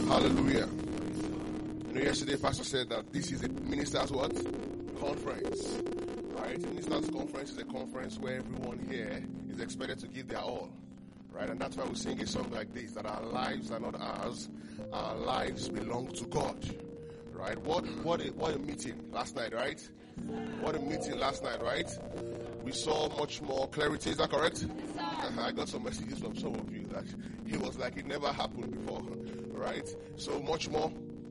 Hallelujah. Yesterday Pastor said that this is a minister's what? Conference. Right? A minister's conference is a conference where everyone here is expected to give their all. Right? And that's why we sing a song like this, that our lives are not ours, our lives belong to God. Right? What a meeting last night, right? What a meeting last night, right? We saw much more clarity, is that correct? Yes, I got some messages from some of you that it was like it never happened before, right? So much more.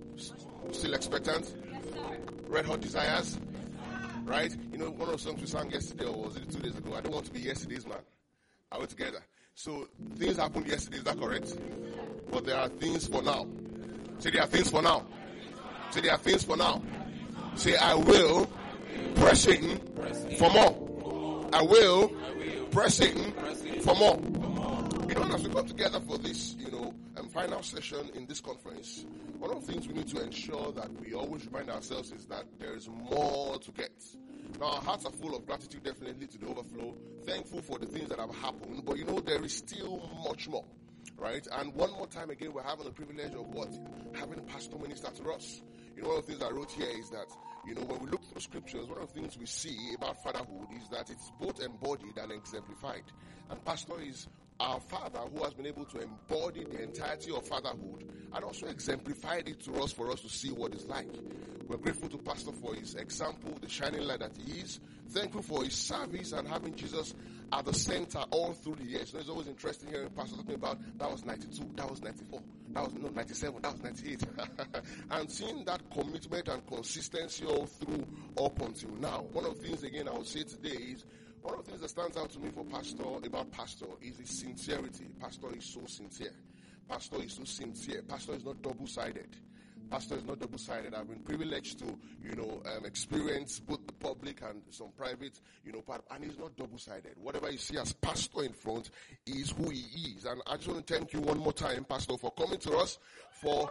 Still expectant? Yes, sir. Red hot desires? Right? You know, one of the songs we sang yesterday, or was it 2 days ago? I don't want to be yesterday's man. Are we together? So things happened yesterday, is that correct? But there are things for now. Say there are things for now. Say there are things for now. Say I will press Satan for more. I will press Satan for more. You know, as we come together for this, final session in this conference, one of the things we need to ensure that we always remind ourselves is that there is more to get. Now, our hearts are full of gratitude, definitely, to the overflow. Thankful for the things that have happened, but there is still much more, right? And one more time again, we're having the privilege of what? Having a pastor minister to us. One of the things I wrote here is that, when we look through scriptures, one of the things we see about fatherhood is that it's both embodied and exemplified. And pastor is our father who has been able to embody the entirety of fatherhood and also exemplified it to us for us to see what it's like. We're grateful to Pastor for his example, the shining light that he is. Thankful for his service and having Jesus at the center all through the years. It's always interesting hearing Pastor talking about that was 92, that was 94, that was 97, that was 98. And seeing that commitment and consistency all through up until now. One of the things, again, I would say today is, one of the things that stands out to me about Pastor is his sincerity. Pastor is so sincere. Pastor is so sincere. Pastor is not double-sided. Pastor is not double-sided. I've been privileged to, experience both the public and some private, part, and he's not double-sided. Whatever you see as pastor in front is who he is. And I just want to thank you one more time, Pastor, for coming to us, for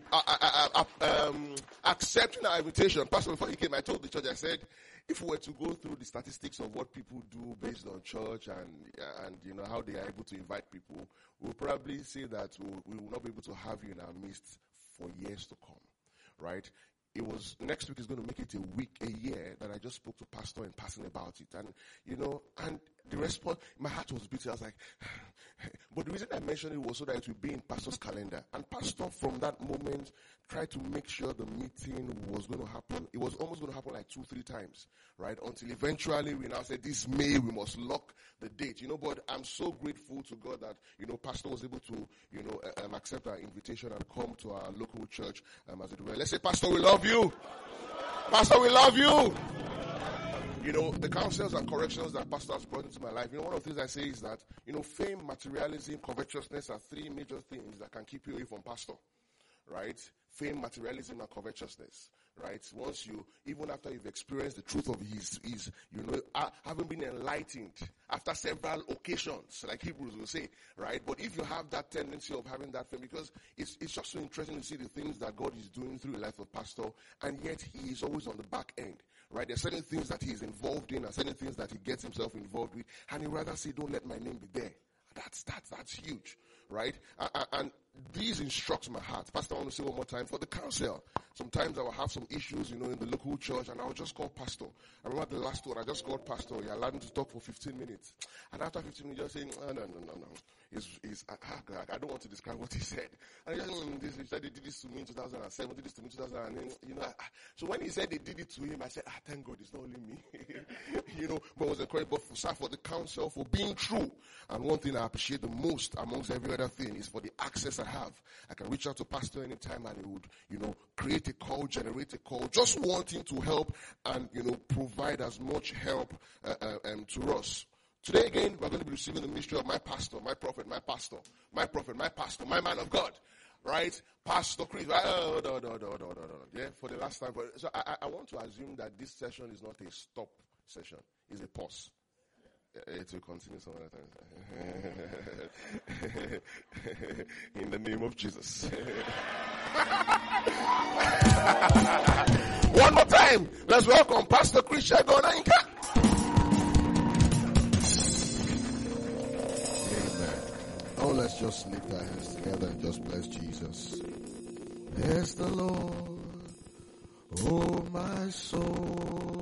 accepting our invitation. Pastor, before you came, I told the church, I said, if we were to go through the statistics of what people do based on church and how they are able to invite people, we'll probably say that we will not be able to have you in our midst for years to come, right? Next week is going to make it a year that I just spoke to Pastor in passing about it. And, and the response, my heart was beating. I was like, but the reason I mentioned it was so that it would be in Pastor's calendar. And Pastor, from that moment, tried to make sure the meeting was going to happen. It was almost going to happen like 2-3 times, right? Until eventually we now said, this May, we must lock the date, but I'm so grateful to God that, Pastor was able to, accept our invitation and come to our local church, as it were. Let's say, Pastor, we love you. Pastor, we love you. The counsels and corrections that Pastor has brought into my life, one of the things I say is that, fame, materialism, covetousness are 3 major things that can keep you away from Pastor, right? Fame, materialism, and covetousness, right? Once even after you've experienced the truth of his having been enlightened after several occasions, like Hebrews will say, right? But if you have that tendency of having that fame, because it's just so interesting to see the things that God is doing through the life of Pastor, and yet he is always on the back end, right? There's certain things that he's involved in and certain things that he gets himself involved with, and he rather say, don't let my name be there. That's huge, right? And these instruct my heart. Pastor, I want to say one more time, for the counsel. Sometimes I will have some issues, in the local church, and I will just call Pastor. I remember the last one, I just called Pastor. He allowed me to talk for 15 minutes. And after 15 minutes, just saying, no. I don't want to describe what he said. And he said they did this to me in 2007, did this to me in 2008. So when he said they did it to him, I said, thank God, it's not only me. But it was incredible for the counsel, for being true. And one thing I appreciate the most amongst every other thing is for the access I have. I can reach out to Pastor anytime and he would, create a call, generate a call, just wanting to help and, provide as much help to us. Today again, we're going to be receiving the ministry of my pastor, my prophet, my pastor, my prophet, my pastor, my man of God, right? Pastor Chris. Yeah, for the last time. So I want to assume that this session is not a stop session. It's a pause. It will continue some other time. In the name of Jesus. One more time. Let's welcome Pastor Chris Shagona Inka. Oh, let's just lift our hands together and just bless Jesus. Bless the Lord, oh my soul,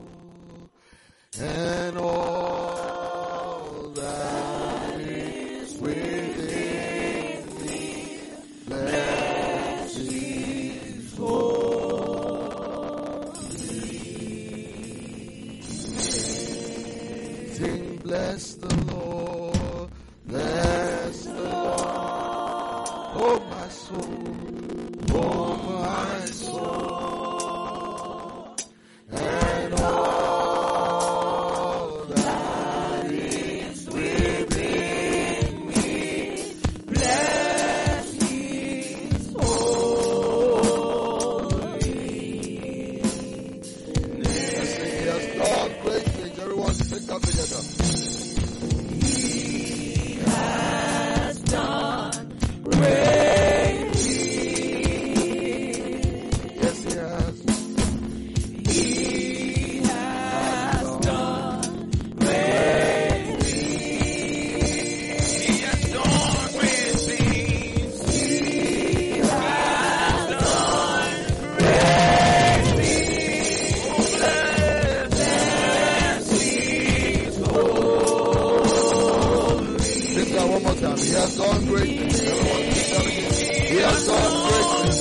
and all that is within me. Bless His holy. Sing, bless the Lord, bless the Lord, oh my soul, oh my soul, and all that is within me. Bless His holy name. Yes, He has done great things. Everyone sing that together. He has done great things. Yes, He has. He has done great things. He has done great things. He has done great things. Bless His holy. Sing that one more time. He has done great things. Everyone sing that again. He has done great things.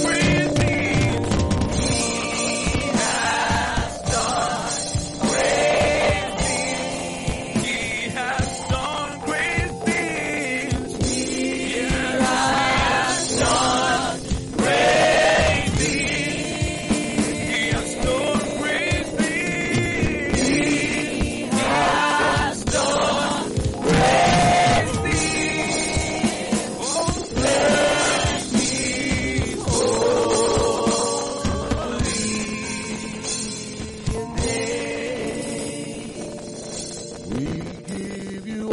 We give you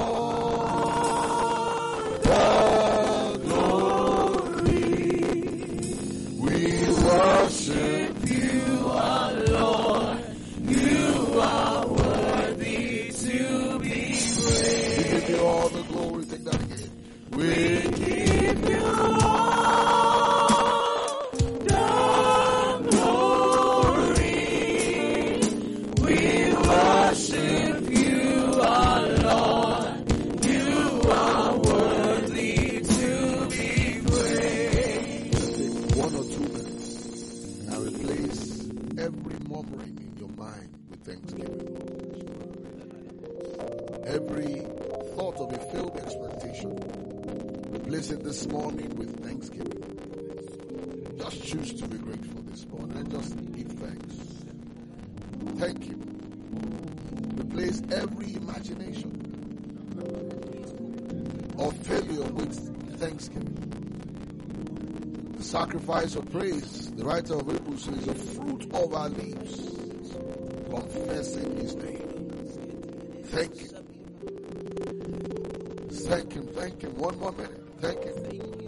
all the glory. We worship you, our Lord. You are worthy to be praised. We give you all the glory. Take that again. We give you all the glory. We worship you, our Lord. You are worthy to be praised. Take 1 or 2 minutes and replace every murmuring in your mind with thanksgiving. Every thought of a failed expectation, replace it this morning with thanksgiving. Just choose to be grateful this morning and just give thanks. Thank you. Replace every imagination of failure with thanksgiving. The sacrifice of praise, the writer of Hebrews says, is the fruit of our lips, confessing His name. Thank you. Thank Him, thank Him. 1 more minute. Thank Him.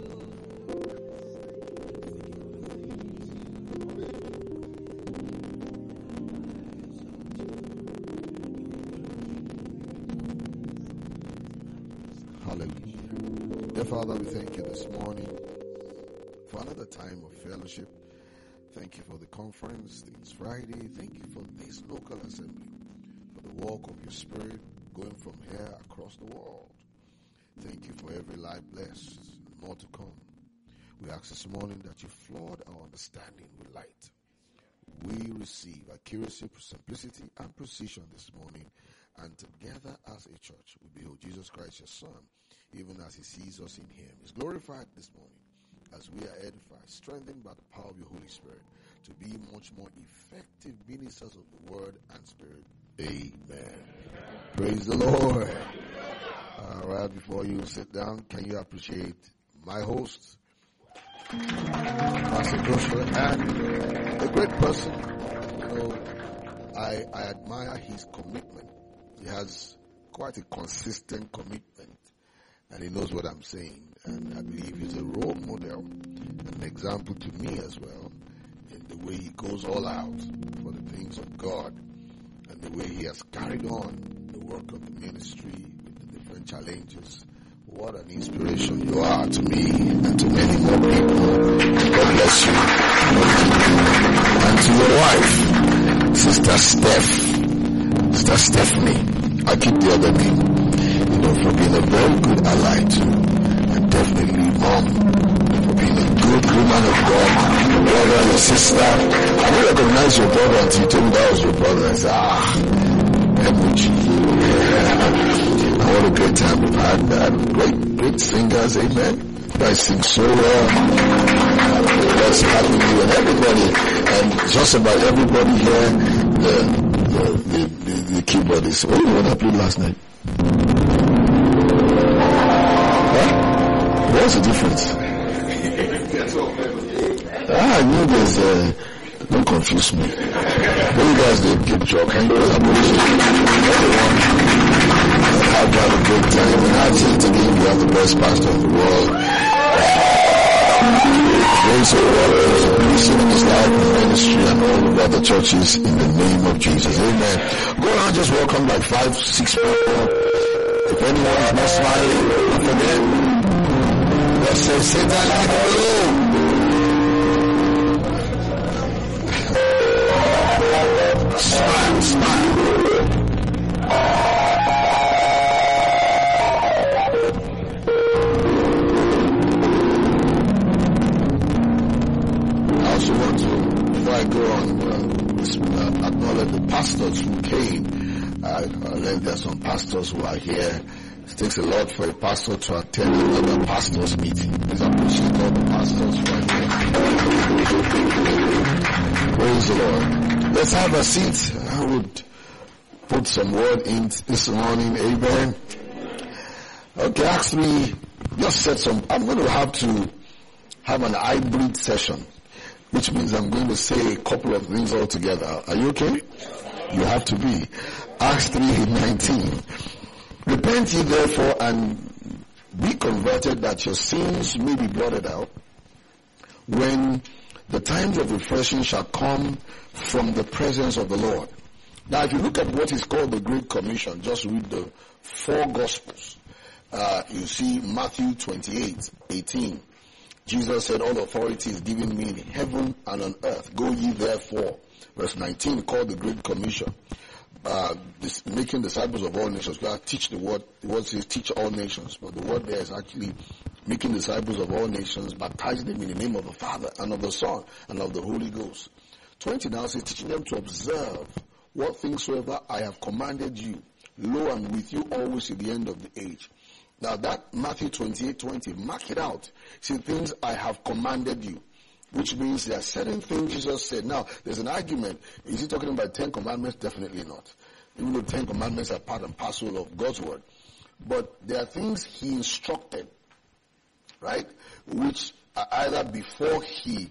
Hallelujah. Dear Father, we thank you this morning for another time of fellowship. Thank you for the conference this Friday. Thank you for this local assembly, for the walk of your Spirit going from here across the world. Thank you for every life blessed, more to come. We ask this morning that you flood our understanding with light. We receive accuracy, simplicity, and precision this morning, and together as a church, we behold Jesus Christ, your Son, even as He sees us in Him. He's glorified this morning as we are edified, strengthened by the power of your Holy Spirit, to be much more effective ministers of the Word and Spirit. Amen. Praise the Lord. All right, before you sit down, can you appreciate my host, Pastor Joshua, and a great person. You know, I admire his commitment. He has quite a consistent commitment, and he knows what I'm saying. And I believe he's a role model, an example to me as well, in the way he goes all out for the things of God, and the way he has carried on the work of the ministry with the different challenges. What an inspiration you are to me and to many more people. God your wife, Sister Stephanie. I keep the other name, for being a very good ally too, and definitely Mom, for being a good woman of God, your brother, your sister. I didn't recognize your brother until you told me that was your brother. I said, emoji. What a great time we've had. Great singers, amen. You guys sing so well. God's happy with you and everybody, and just about everybody here, the keyboardist. What did you want to play last night? What? What's the difference? There's don't confuse me. When you guys did keep joking, everyone have a good time. And I say it again, you have the best pastor in the world. Praise the Lord, releasing in his life and ministry and all of the other churches in the name of Jesus. Amen. Go around, just welcome like 5, 6 people. If anyone is not smiling, don't forget. Let's say, Satan, leave alone. Smile, smile. I also want to, before I go on, acknowledge the pastors who came. I learned there are some pastors who are here. It takes a lot for a pastor to attend another pastor's meeting. Please appreciate all the pastors who are here. Praise the Lord. Let's have a seat. I would put some word in this morning. Amen. Okay, Acts 3 just said I'm going to have an hybrid session, which means I'm going to say a couple of things all together. Are you okay? You have to be. Acts 3:19. Repent ye therefore and be converted, that your sins may be blotted out, when the times of refreshing shall come from the presence of the Lord. Now, if you look at what is called the Great Commission, just read the 4 Gospels. You see Matthew 28:18. Jesus said, all authority is given me in heaven and on earth. Go ye therefore. Verse 19, called the Great Commission. Making disciples of all nations. God teach the word. The word says teach all nations. But the word there is actually making disciples of all nations, baptizing them in the name of the Father and of the Son and of the Holy Ghost. 20 now says teaching them to observe what things soever I have commanded you. Lo, I'm with you always to the end of the age. Now that Matthew 28:20, mark it out. See, things I have commanded you. Which means there are certain things Jesus said. Now, there's an argument. Is he talking about 10 commandments? Definitely not. Even though 10 commandments are part and parcel of God's word. But there are things he instructed, right? Which are either before he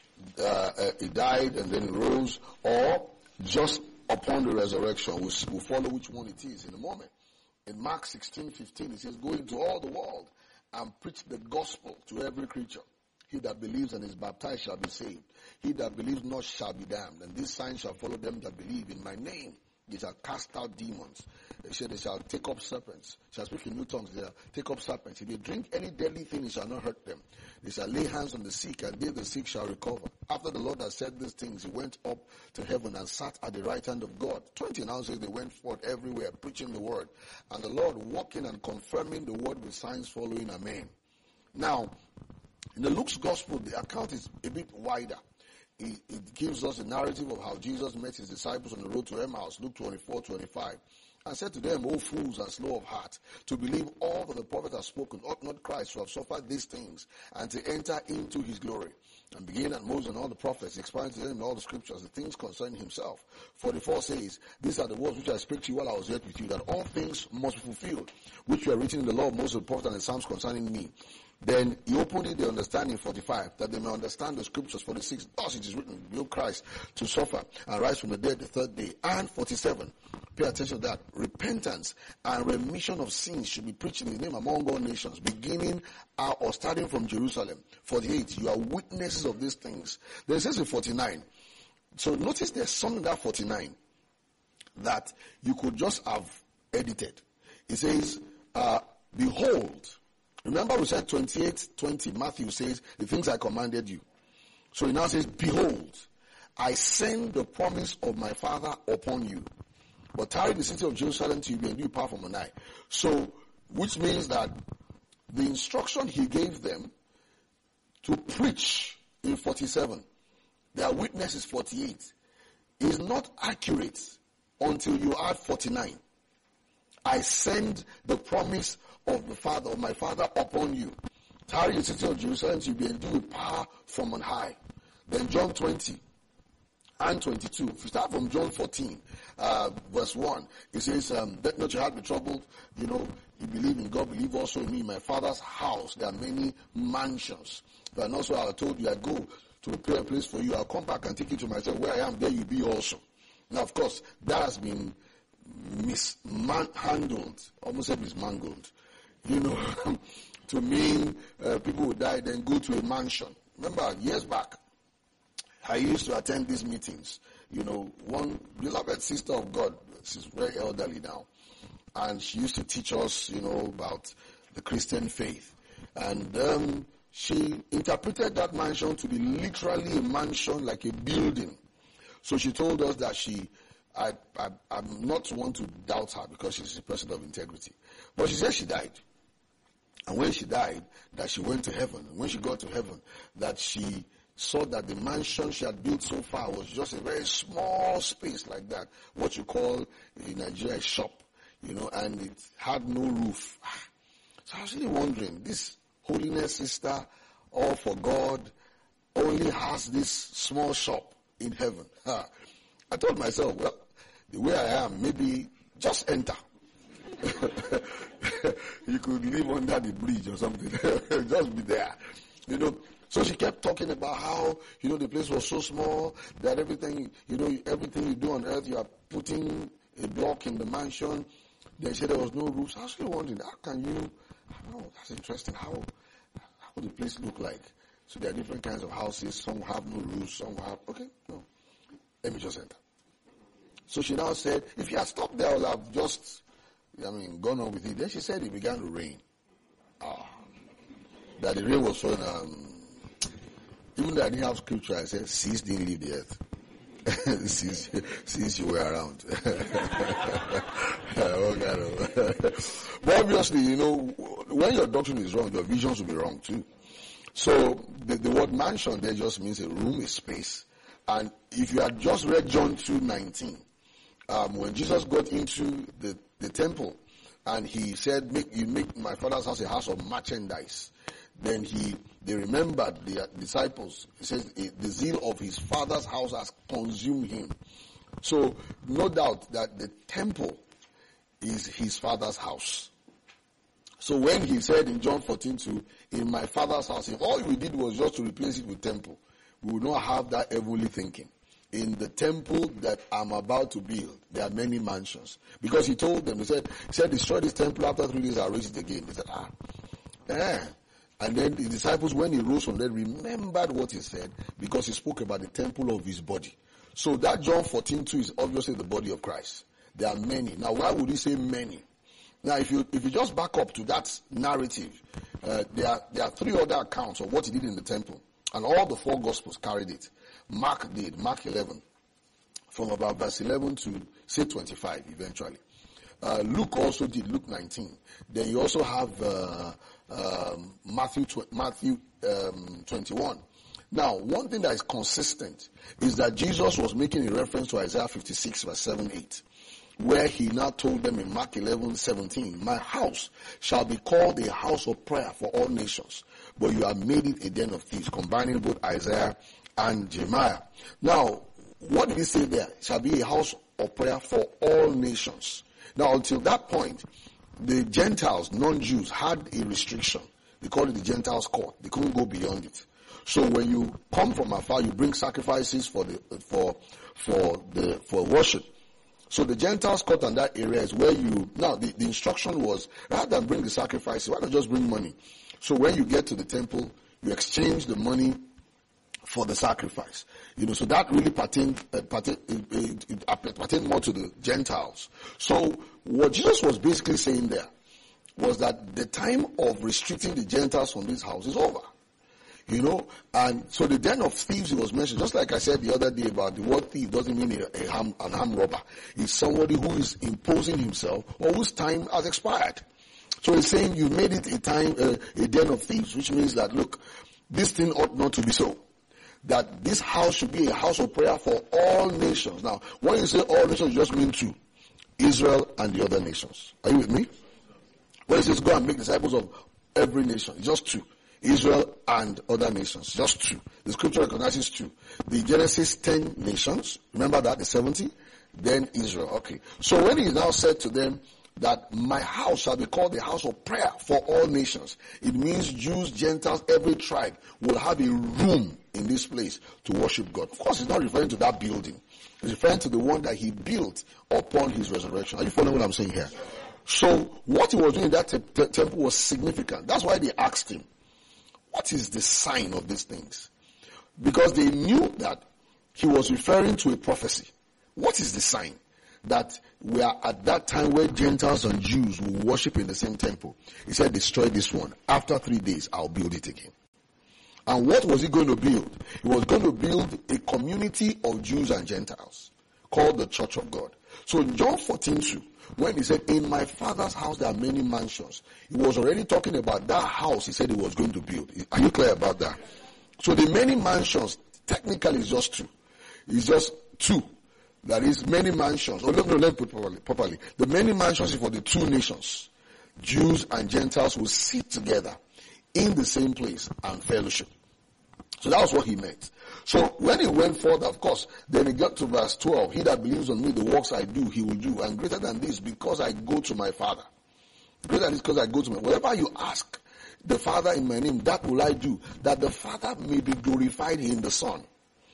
died and then rose, or just upon the resurrection. We'll follow which one it is in a moment. In Mark 16:15, it says, go into all the world and preach the gospel to every creature. He that believes and is baptized shall be saved. He that believes not shall be damned. And these signs shall follow them that believe in my name. They shall cast out demons. They shall take up serpents. Shall speak in new tongues. They shall take up serpents. If they drink any deadly thing, it shall not hurt them. They shall lay hands on the sick, and they the sick shall recover. After the Lord had said these things, he went up to heaven and sat at the right hand of God. 20 now says they went forth everywhere preaching the word. And the Lord walking and confirming the word with signs following. Amen. Now, in the Luke's gospel, the account is a bit wider. It gives us a narrative of how Jesus met his disciples on the road to Emmaus, Luke 24:25, and said to them, O fools and slow of heart, to believe all that the prophet has spoken, ought not Christ to have suffered these things, and to enter into his glory. And beginning at Moses and all the prophets, expounding to them in all the scriptures, the things concerning himself. 44 says, these are the words which I spake to you while I was yet with you, that all things must be fulfilled, which were written in the law of Moses, the prophet, and the Psalms concerning me. Then he opened it, the understanding, 45, that they may understand the scriptures. 46, thus it is written, behold Christ to suffer and rise from the dead the third day. And 47, pay attention to that, repentance and remission of sins should be preached in his name among all nations, beginning or starting from Jerusalem. 48, you are witnesses of these things. Then it says in 49, so notice there's something in that 49 that you could just have edited. It says, behold. Remember we said 28:20, Matthew says, the things I commanded you. So he now says, behold. I send the promise of my Father upon you. But tarry in the city of Jerusalem till you be endued power from on high. So, which means that the instruction he gave them to preach in 47, their witness is 48, is not accurate until you add 49. I send the promise of the Father, of my Father upon you. Tarry in the city of Jerusalem till you be endued with power from on high. Then John 20 and 22. If you start from John 14, verse 1, it says, let not your heart be troubled. You believe in God, believe also in me. In my Father's house, there are many mansions. And also I told you, I go to prepare a place for you. I'll come back and take you to myself. Where I am, there you be also. Now, of course, that has been mishandled, almost said mismangled, to mean people who die then go to a mansion. Remember, years back, I used to attend these meetings. One beloved sister of God, she's very elderly now, and she used to teach us, about the Christian faith. And she interpreted that mansion to be literally a mansion, like a building. So she told us that I'm not one to doubt her because she's a person of integrity. But she said she died. And when she died, that she went to heaven. When she got to heaven, that she saw that the mansion she had built so far was just a very small space like that, what you call in Nigeria a shop, and it had no roof. So I was really wondering, this holiness sister, all for God, only has this small shop in heaven. I told myself, well, the way I am, maybe just enter. You could live under the bridge or something. Just be there. So she kept talking about how, the place was so small that everything you do on earth, you are putting a block in the mansion. They said there was no roof. So I was really wondering, that's interesting. How would the place look like? So there are different kinds of houses. Some have no roofs, some have, no. Let me just enter. So she now said, if you had stopped there, I would have just, gone on with it. Then she said it began to rain. That the rain was so, even though I didn't have scripture, I said, seas didn't leave the earth. Since you were around. But obviously, when your doctrine is wrong, your visions will be wrong too. So the word mansion there just means a room, a space. And if you had just read John 2:19, when Jesus got into the temple and he said, make my Father's house a house of merchandise, then they remembered the disciples. He says the zeal of his Father's house has consumed him. So no doubt that the temple is his Father's house. So when he said in John 14:2, in my Father's house, if all we did was just to replace it with temple, we would not have that heavenly thinking. In the temple that I'm about to build, there are many mansions. Because he told them, he said, destroy this temple, after 3 days I'll raise it again. They said, And then the disciples, when he rose from there, remembered what he said because he spoke about the temple of his body. So that John 14:2 is obviously the body of Christ. There are many. Now, why would he say many? Now, if you just back up to that narrative, there are 3 other accounts of what he did in the temple. And all the 4 Gospels carried it. Mark did, Mark 11, from about verse 11 to, say, 25 eventually. Luke also did, Luke 19. Then you also have Matthew 21. Now, one thing that is consistent is that Jesus was making a reference to Isaiah 56, verse 7-8, where he now told them in Mark 11:17, my house shall be called a house of prayer for all nations, but you have made it a den of thieves, combining both Isaiah and Jeremiah. Now, what did he say there? It shall be a house of prayer for all nations. Now, until that point, the Gentiles, non-Jews, had a restriction. They called it the Gentiles' court. They couldn't go beyond it. So when you come from afar, you bring sacrifices for worship. So the Gentiles' court in that area is where the instruction was, rather than bring the sacrifices, why not just bring money? So when you get to the temple, you exchange the money for the sacrifice. So that really pertained more to the Gentiles. So what Jesus was basically saying there was that the time of restricting the Gentiles from this house is over. And so the den of thieves was mentioned, just like I said the other day about the word thief doesn't mean an armed robber. It's somebody who is imposing himself or whose time has expired. So he's saying you made it a den of thieves, which means that, look, this thing ought not to be so. That this house should be a house of prayer for all nations. Now, when you say all nations, you just mean two. Israel and the other nations. Are you with me? When it says go and make disciples of every nation, just two. Israel and other nations, just two. The scripture recognizes two. The Genesis 10 nations, remember that, the 70? Then Israel. Okay. So when he now said to them that my house shall be called the house of prayer for all nations, it means Jews, Gentiles, every tribe will have a room in this place to worship God. Of course, he's not referring to that building. He's referring to the one that he built upon his resurrection. Are you following what I'm saying here? So what he was doing in that temple was significant. That's why they asked him, what is the sign of these things? Because they knew that he was referring to a prophecy. What is the sign? That we are at that time where Gentiles and Jews will worship in the same temple. He said, destroy this one. After 3 days, I'll build it again. And what was he going to build? He was going to build a community of Jews and Gentiles called the Church of God. So in John 14:2, when he said, in my Father's house there are many mansions, he was already talking about that house he said he was going to build. Are you clear about that? So the many mansions technically is just two. It's just two. That is many mansions. Let me put it properly. The many mansions is for the two nations. Jews and Gentiles will sit together in the same place and fellowship. So that was what he meant. So when he went further, of course, then he got to verse 12. He that believes on me, the works I do, he will do. And greater than this, because I go to my Father. Greater than this, because I go to my Father. Whatever you ask the Father in my name, that will I do, that the Father may be glorified in the Son.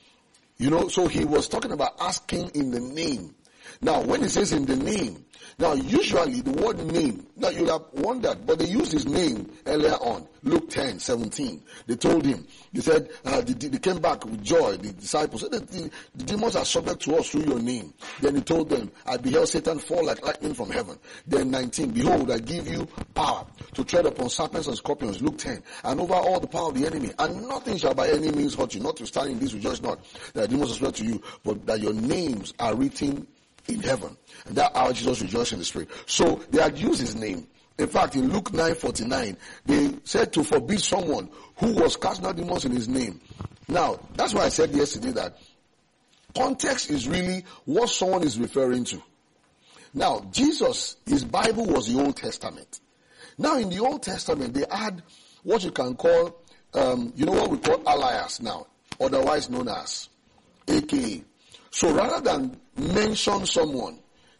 So he was talking about asking in the name. Now, when he says in the name, now usually the word name, now you'll have wondered, but they used his name earlier on. Luke 10:17. They told him, they said, they came back with joy, the disciples said that the demons are subject to us through your name. Then he told them, I beheld Satan fall like lightning from heaven. Then 19, behold, I give you power to tread upon serpents and scorpions, Luke 10, and over all the power of the enemy, and nothing shall by any means hurt you. Notwithstanding this, rejoice not that demons are subject to you, but that your names are written in heaven. And that hour Jesus rejoiced in the Spirit. So they had used his name. In fact, in Luke 9:49, they said to forbid someone who was casting out demons in his name. Now, that's why I said yesterday that context is really what someone is referring to. Now, Jesus, his Bible was the Old Testament. Now, in the Old Testament, they had what you can call, what we call alias now, otherwise known as, AKA. So rather than mention someone,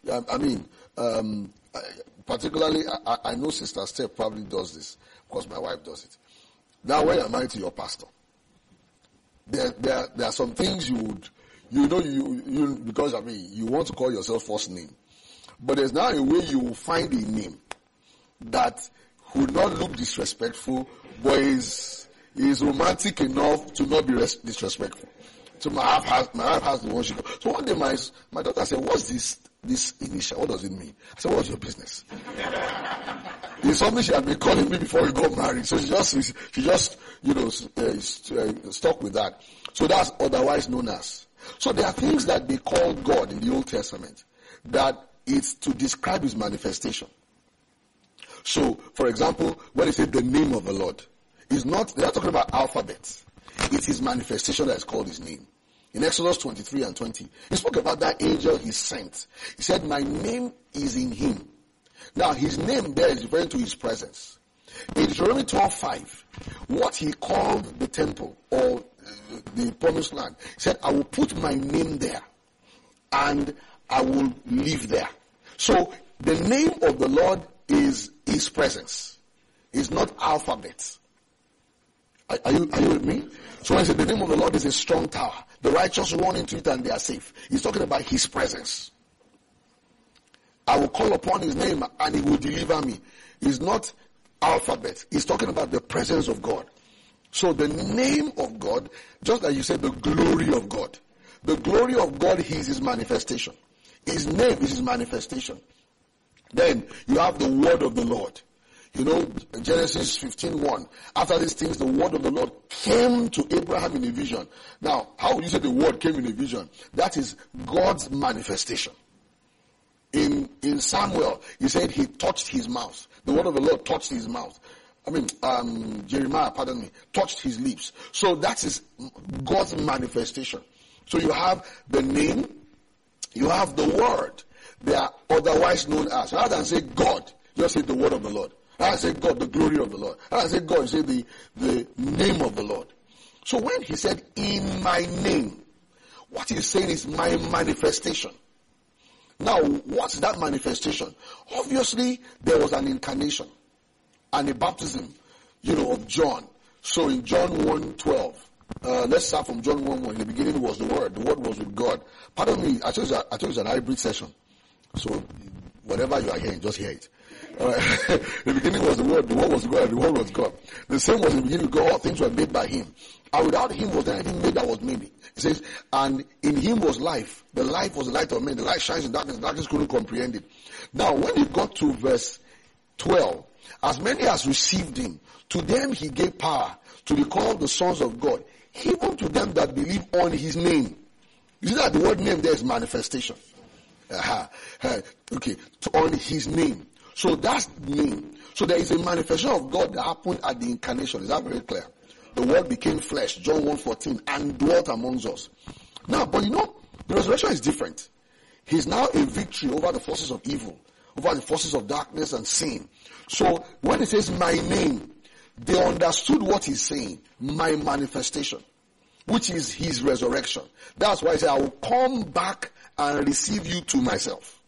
particularly, I know Sister Steph probably does this, because my wife does it. Now, when you're married to your pastor, there are some things because you want to call yourself first name. But there's now a way you will find a name that would not look disrespectful, but is romantic enough to not be disrespectful. So my wife has the one she calls. So one day my daughter said, what's this initial? What does it mean? I said, what's your business? It's something she had been calling me before we got married. So she just stuck with that. So that's otherwise known as. So there are things that they call God in the Old Testament that it's to describe his manifestation. So, for example, when they say the name of the Lord, they're not talking about alphabets. It's his manifestation that is called his name. In Exodus 23:20, he spoke about that angel he sent. He said, my name is in him. Now, his name there is referring to his presence. In Deuteronomy 12:5, what he called the temple or the promised land, he said, I will put my name there and I will live there. So, the name of the Lord is his presence. It's not alphabet. Are you with me? So when I say the name of the Lord is a strong tower, the righteous run into it and they are safe. He's talking about his presence. I will call upon his name and he will deliver me. It's not alphabet. He's talking about the presence of God. So the name of God, just like you said, the glory of God. The glory of God is his manifestation. His name is his manifestation. Then you have the word of the Lord. You know, Genesis 15:1. After these things, the word of the Lord came to Abraham in a vision. Now, how would you say the word came in a vision? That is God's manifestation. In Samuel, he said he touched his mouth. The word of the Lord touched his mouth. Jeremiah, touched his lips. So that is God's manifestation. So you have the name, you have the word. They are otherwise known as. Rather than say God, just say the word of the Lord. Rather than say God, the glory of the Lord. Rather than say God, you say the name of the Lord. So when he said, in my name, what he's saying is my manifestation. Now, what's that manifestation? Obviously, there was an incarnation and a baptism, of John. So in John 1:12, let's start from John 1:1. In the beginning was the Word. The Word was with God. Pardon me, I told you it's an hybrid session. So whatever you are hearing, just hear it. In the beginning was the Word was God, the Word was God. The same was in the beginning with God, all things were made by Him. And without Him was there anything made that was made. It says, and in Him was life. The life was the light of men. The light shines in darkness. Darkness couldn't comprehend it. Now, when you got to verse 12, as many as received Him, to them He gave power to be called the sons of God, even to them that believe on His name. You see that the word name there is manifestation. Okay, on His name. So that's name. So there is a manifestation of God that happened at the incarnation. Is that very clear? The word became flesh, John 1:14, and dwelt amongst us. Now, but the resurrection is different. He's now a victory over the forces of evil, over the forces of darkness and sin. So when he says my name, they understood what he's saying, my manifestation, which is his resurrection. That's why he said, I will come back and receive you to myself.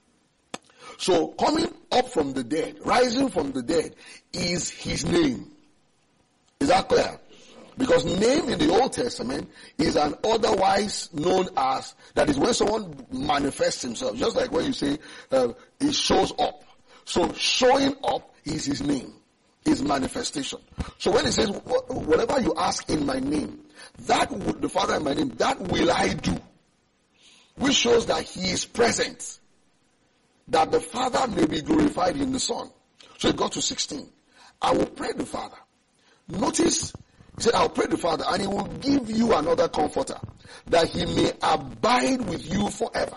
So coming up from the dead, rising from the dead, is his name. Is that clear? Because name in the Old Testament is an otherwise known as, that is when someone manifests himself. Just like when you say, he shows up. So showing up is his name, his manifestation. So when he says, whatever you ask in my name, the Father in my name, that will I do. Which shows that he is present. That the Father may be glorified in the Son. So it got to 16. I will pray the Father. Notice, he said, I'll pray the Father and he will give you another comforter, that he may abide with you forever.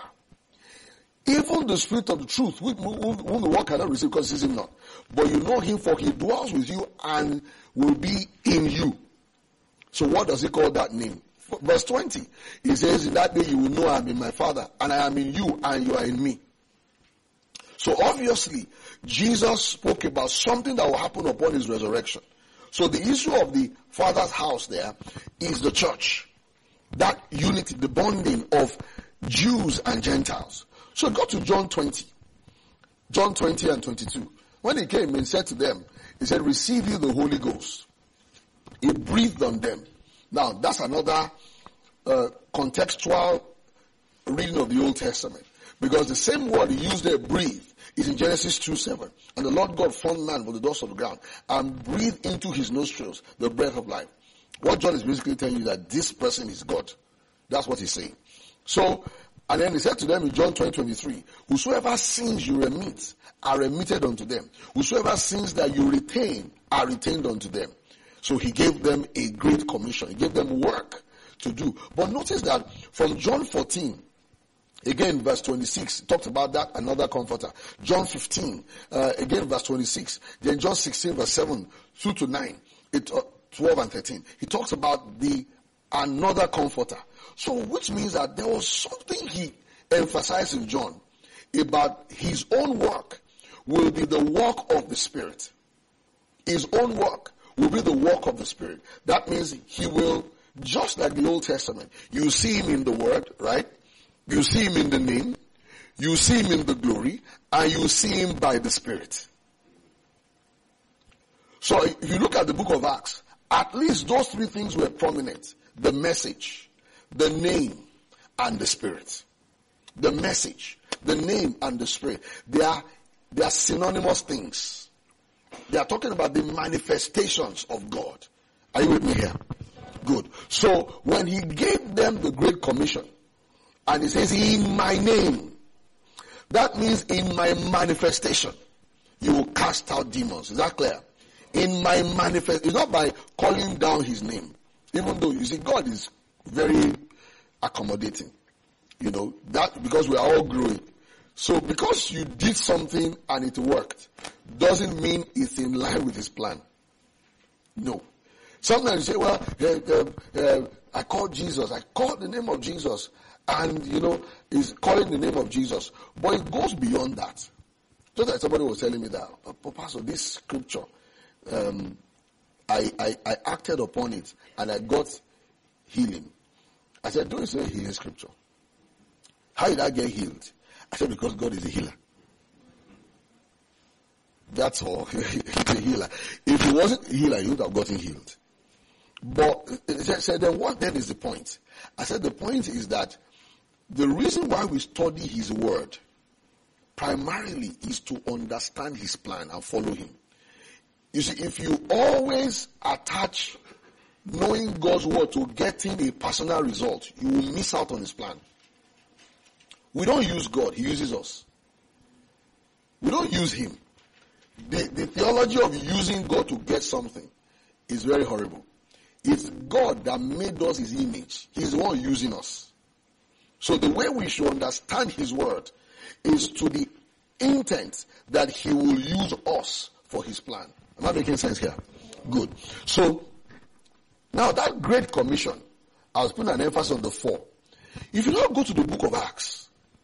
Even the Spirit of the truth, whom the world cannot receive because it sees him not. But you know him, for he dwells with you and will be in you. So what does he call that name? Verse 20, he says, in that day you will know I am in my Father, and I am in you, and you are in me. So obviously, Jesus spoke about something that will happen upon his resurrection. So the issue of the Father's house there is the church. That unity, the bonding of Jews and Gentiles. So go to John 20. John 20 and 22. When he came and said to them, he said, receive you the Holy Ghost. He breathed on them. Now, that's another contextual reading of the Old Testament. Because the same word he used there, breathe, is in Genesis 2:7. And the Lord God formed man from the dust of the ground and breathed into his nostrils the breath of life. What John is basically telling you that this person is God. That's what he's saying. So, and then he said to them in John 20:23, whosoever sins you remit are remitted unto them. Whosoever sins that you retain are retained unto them. So he gave them a great commission. He gave them work to do. But notice that from John 14, again, verse 26, it talks about that, another comforter. John 15, again, verse 26. Then John 16, verse 7 through to 9, 12 and 13. He talks about another comforter. So, which means that there was something he emphasized in John about his own work will be the work of the Spirit. His own work will be the work of the Spirit. That means he will, just like the Old Testament, you see him in the Word, right? You see him in the name, you see him in the glory, and you see him by the Spirit. So if you look at the book of Acts, at least those three things were prominent. The message, the name, and the Spirit. The message, the name, and the Spirit. They are synonymous things. They are talking about the manifestations of God. Are you with me here? Good. So when he gave them the Great Commission, and he says, in my name, that means in my manifestation. you will cast out demons. Is that clear? In my manifest, it's not by calling down his name. Even though, you see, God is very accommodating. You know, that because we are all growing. So because you did something and it worked, doesn't mean it's in line with his plan. No. Sometimes you say, well, I called Jesus. I called the name of Jesus. And, you know, he's calling the name of Jesus. But it goes beyond that. Just like somebody was telling me that, oh, Pastor, this scripture, I acted upon it and I got healing. I said, don't say healing scripture. How did I get healed? I said, because God is a healer. That's all. He's a healer. If he wasn't a healer, he would have gotten healed. But I said, then what then is the point? I said, the point is that the reason why we study his word primarily is to understand his plan and follow him. You see, if you always attach knowing God's word to getting a personal result, you will miss out on his plan. We don't use God, he uses us. We don't use him. The theology of using God to get something is very horrible. It's God that made us his image. He's the one using us. So the way we should understand his word is to the intent that he will use us for his plan. Am I making sense here? Good. So, now that Great Commission, I was putting an emphasis on the 4. If you now go to the book of Acts,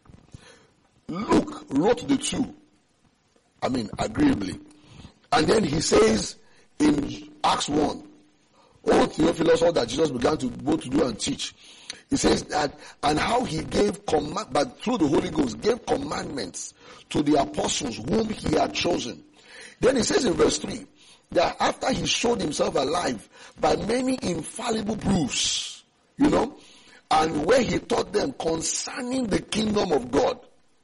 Luke wrote the 2, agreeably. And then he says in Acts 1, O Theophilus, all that Jesus began to both to do and teach. He says that, and how he gave but through the Holy Ghost, gave commandments to the apostles whom he had chosen. Then he says in verse 3, that after he showed himself alive by many infallible proofs, and where he taught them concerning the kingdom of God.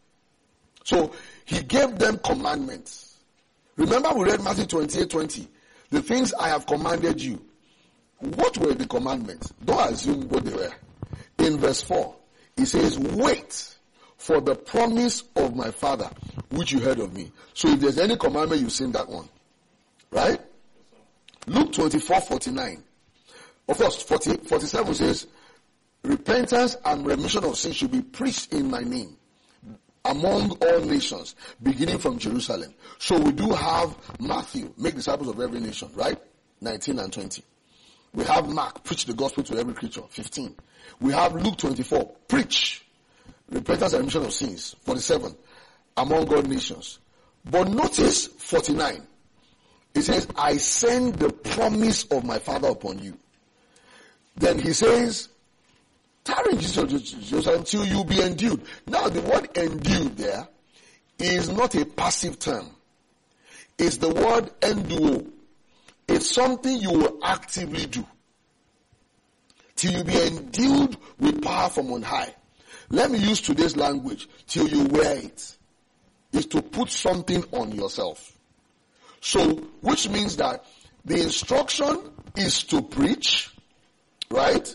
So he gave them commandments. Remember we read Matthew 28:20. The things I have commanded you. What were the commandments? Don't assume what they were. In verse 4, he says, wait for the promise of my Father, which you heard of me. So if there's any commandment, you've seen that one. Right? Luke 24:49. Of course, 47 says, repentance and remission of sin should be preached in my name among all nations, beginning from Jerusalem. So we do have Matthew, make disciples of every nation, right? 19 and 20. We have Mark, preach the gospel to every creature, 15. We have Luke 24, preach repentance and remission of sins, 47, among all nations. But notice 49. It says, I send the promise of my Father upon you. Then he says, tarry in Jerusalem till you be endued. Now the word endued there is not a passive term. It's the word enduo. It's something you will actively do. Till you be endued with power from on high. Let me use today's language. Till you wear it. Is to put something on yourself. So, which means that the instruction is to preach, right?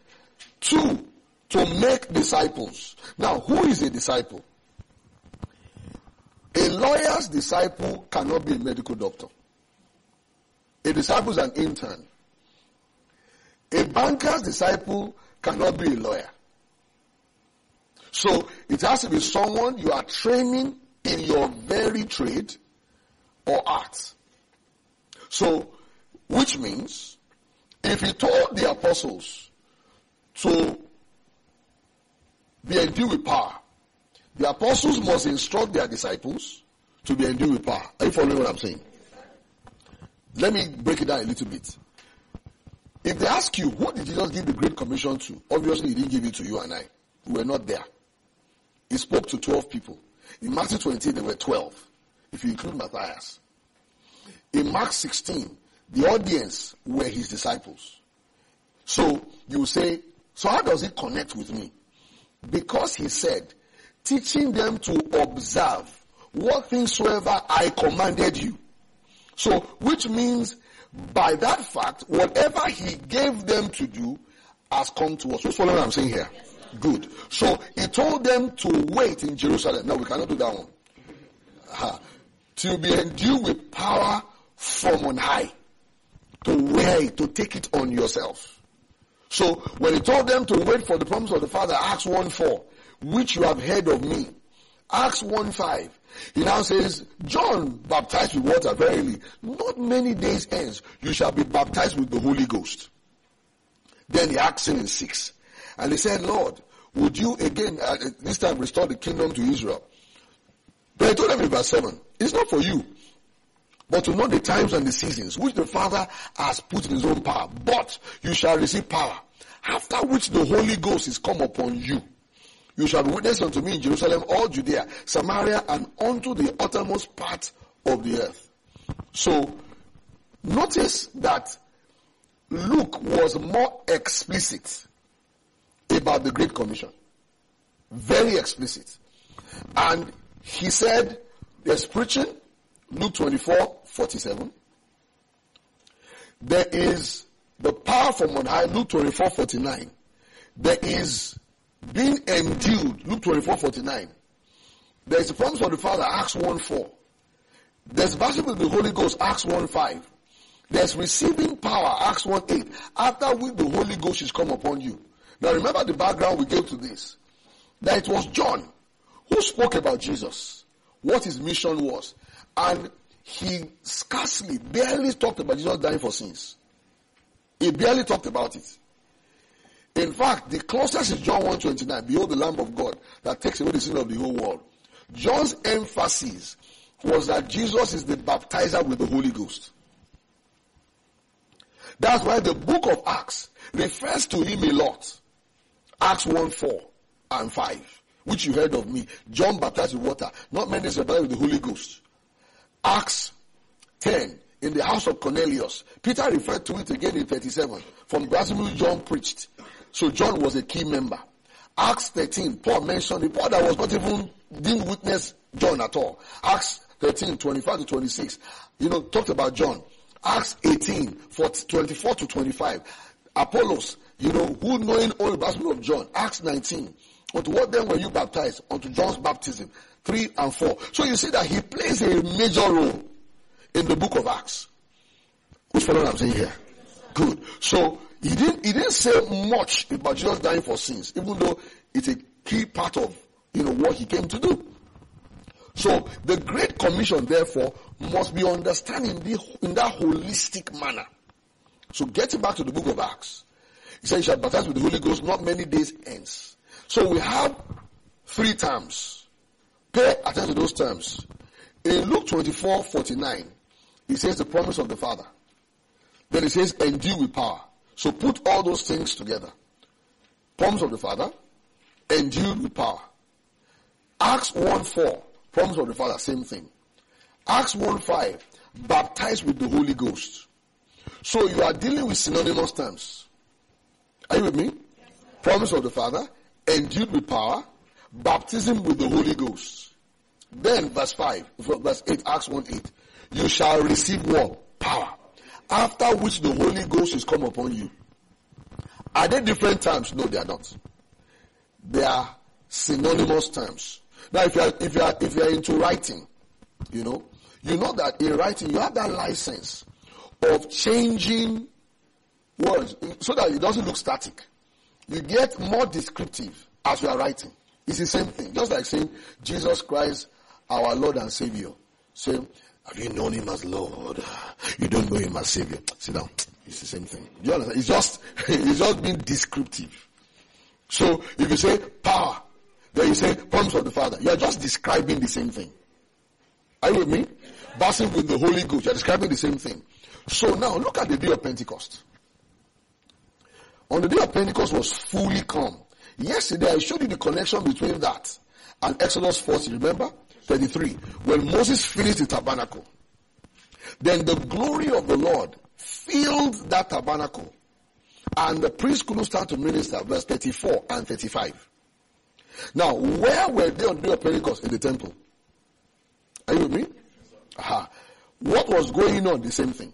2, to make disciples. Now, who is a disciple? A lawyer's disciple cannot be a medical doctor. A disciple is an intern. A banker's disciple cannot be a lawyer. So, it has to be someone you are training in your very trade or art. So, which means, if he told the apostles to be endued with power, the apostles must instruct their disciples to be endued with power. Are you following what I'm saying? Let me break it down a little bit. If they ask you, what did Jesus give the Great Commission to? Obviously, he didn't give it to you and I. We were not there. He spoke to 12 people. In Matthew 20, there were 12, if you include Matthias. In Mark 16, the audience were his disciples. So, you say, so how does it connect with me? Because he said, teaching them to observe what things soever I commanded you. So, which means, by that fact, whatever he gave them to do has come to us. Who's following what I'm saying here? Yes, good. So, he told them to wait in Jerusalem. No, we cannot do that one. to be endued with power from on high, to wear it, to take it on yourself. So when he told them to wait for the promise of the Father, Acts 1:4, which you have heard of me. Acts 1:5, he now says, John baptized with water, verily, not many days hence, you shall be baptized with the Holy Ghost. Then he asked him in 6, and he said, Lord, would you again, this time restore the kingdom to Israel? But he told them in verse 7, it's not for you, but to know the times and the seasons, which the Father has put in his own power. But you shall receive power, after which the Holy Ghost is come upon you. You shall be witness unto me in Jerusalem, all Judea, Samaria, and unto the uttermost part of the earth. So, notice that Luke was more explicit about the Great Commission. Very explicit. And he said, there's preaching, Luke 24:47. There is the power from on high, Luke 24:49. There is being endued, Luke 24:49. There is the promise of the Father, Acts 1:4. There's baptism with the Holy Ghost, Acts 1:5. There's receiving power, Acts 1:8. After which the Holy Ghost is come upon you. Now remember the background we gave to this. That it was John who spoke about Jesus, what his mission was. And he barely talked about Jesus dying for sins. He barely talked about it. In fact, the closest is John 1:29. Behold the Lamb of God that takes away the sin of the whole world. John's emphasis was that Jesus is the baptizer with the Holy Ghost. That's why the book of Acts refers to him a lot. Acts 1:4 and 5, which you heard of me. John baptized with water. Not many days baptized with the Holy Ghost. Acts 10, in the house of Cornelius. Peter referred to it again in 37. From blasphemy, John preached. So John was a key member. Acts 13, Paul mentioned it. Paul that was not even, didn't witness John at all. Acts 13, 25 to 26, talked about John. Acts 18, 24 to 25. Apollos, who knowing all the baptism of John. Acts 19, unto what then were you baptized? Unto John's baptism. 3 and 4. So you see that he plays a major role in the book of Acts. Who's following what I'm saying here? Good. So he didn't say much about Jesus dying for sins, even though it's a key part of what he came to do. So the Great Commission, therefore, must be understood in that holistic manner. So getting back to the book of Acts, he said, you shall baptize with the Holy Ghost not many days hence. So we have 3 terms. Pay attention to those terms. In Luke 24:49, he says the promise of the Father. Then he says endue with power. So put all those things together. Promise of the Father, endued with power. Acts 1:4, promise of the Father, same thing. Acts 1:5, baptized with the Holy Ghost. So you are dealing with synonymous terms. Are you with me? Promise of the Father, endued with power, baptism with the Holy Ghost. Then verse 8, Acts 1:8, you shall receive what? Power. After which the Holy Ghost is come upon you. Are they different terms? No, they are not. They are synonymous terms. Now, if you are into writing, you know that in writing you have that license of changing words so that it doesn't look static. You get more descriptive as you are writing. It's the same thing. Just like saying Jesus Christ, our Lord and Savior. Say, have you known him as Lord? You don't know him as Savior. Sit down. It's the same thing. Do you understand? It's just being descriptive. So if you say power, then you say promise of the Father. You are just describing the same thing. Are you with me? Baptism with the Holy Ghost. You are describing the same thing. So now look at the day of Pentecost. On the day of Pentecost was fully come. Yesterday I showed you the connection between that and Exodus 40. Remember? 33. When Moses finished the tabernacle. Then the glory of the Lord filled that tabernacle. And the priest couldn't start to minister. Verse 34 and 35. Now, where were they on the day of Pentecost? In the temple. Are you with me? Aha. What was going on? The same thing.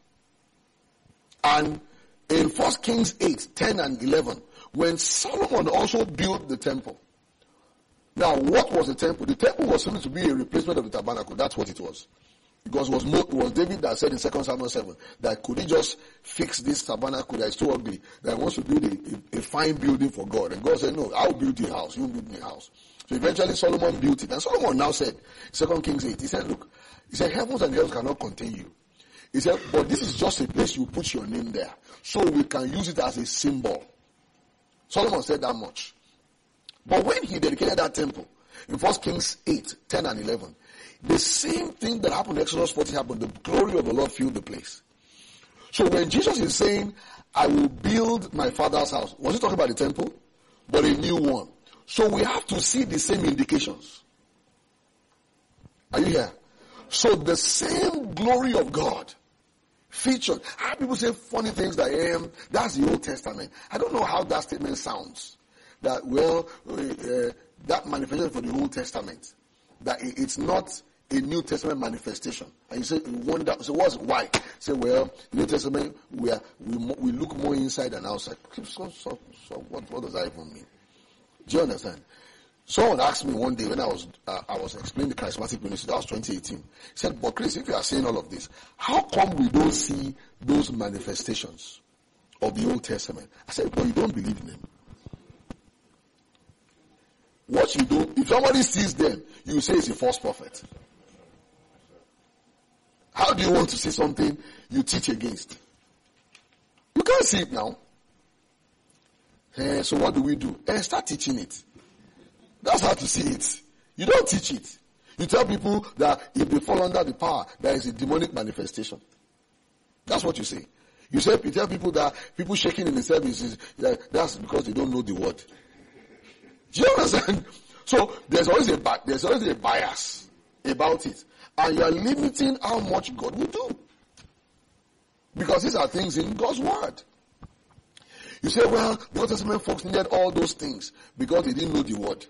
And in 1 Kings 8, 10 and 11, when Solomon also built the temple, Now, what was the temple? The temple was supposed to be a replacement of the tabernacle. That's what it was. Because it was David that said in 2 Samuel 7 that could he just fix this tabernacle that is too ugly, that he wants to build a fine building for God. And God said, no, I'll build the house. You build me a house. So eventually Solomon built it. And Solomon now said, 2 Kings 8, he said, look, he said, heavens and earth cannot contain you. He said, but this is just a place you put your name there. So we can use it as a symbol. Solomon said that much. But when he dedicated that temple, in 1 Kings 8, 10 and 11, the same thing that happened in Exodus 40 happened. The glory of the Lord filled the place. So when Jesus is saying, I will build my father's house, was he talking about the temple? But a new one. So we have to see the same indications. Are you here? So the same glory of God featured. How people say funny things that that's the Old Testament. I don't know how that statement sounds. That, that manifestation for the Old Testament. That it's not a New Testament manifestation. And you say, you wonder, so why? Say, well, New Testament, we look more inside than outside. So what does that even mean? Do you understand? Someone asked me one day when I was explaining the charismatic ministry, that was 2018. He said, but Chris, if you are saying all of this, how come we don't see those manifestations of the Old Testament? I said, well, you don't believe in them. What you do, if somebody sees them, you say it's a false prophet. How do you want to see something you teach against? You can't see it now. So what do we do? Start teaching it. That's how to see it. You don't teach it. You tell people that if they fall under the power, there is a demonic manifestation. That's what you say. You tell people that people shaking in the services, that's because they don't know the word. Do you understand? So there's always a bias about it. And you are limiting how much God will do. Because these are things in God's word. You say, well, the Old Testament folks needed all those things because they didn't know the word.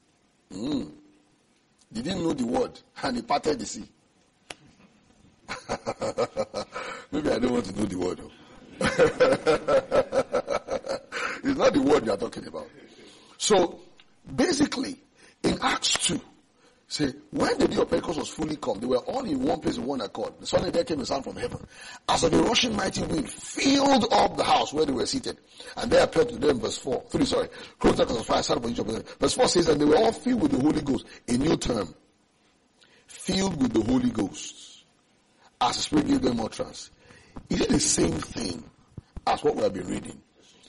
They didn't know the word and they parted the sea. Maybe I don't want to know the word. It's not the word you are talking about. So, basically, in Acts 2, say, when the day of Pentecost was fully come, they were all in one place in one accord. Suddenly there came a sound from heaven, as of a rushing mighty wind, filled up the house where they were seated. And there appeared to them, verse 4, close darkness of fire, sat upon each of them. Verse 4 says, and they were all filled with the Holy Ghost. A new term. Filled with the Holy Ghost. As the Spirit gave them utterance. Is it the same thing as what we have been reading?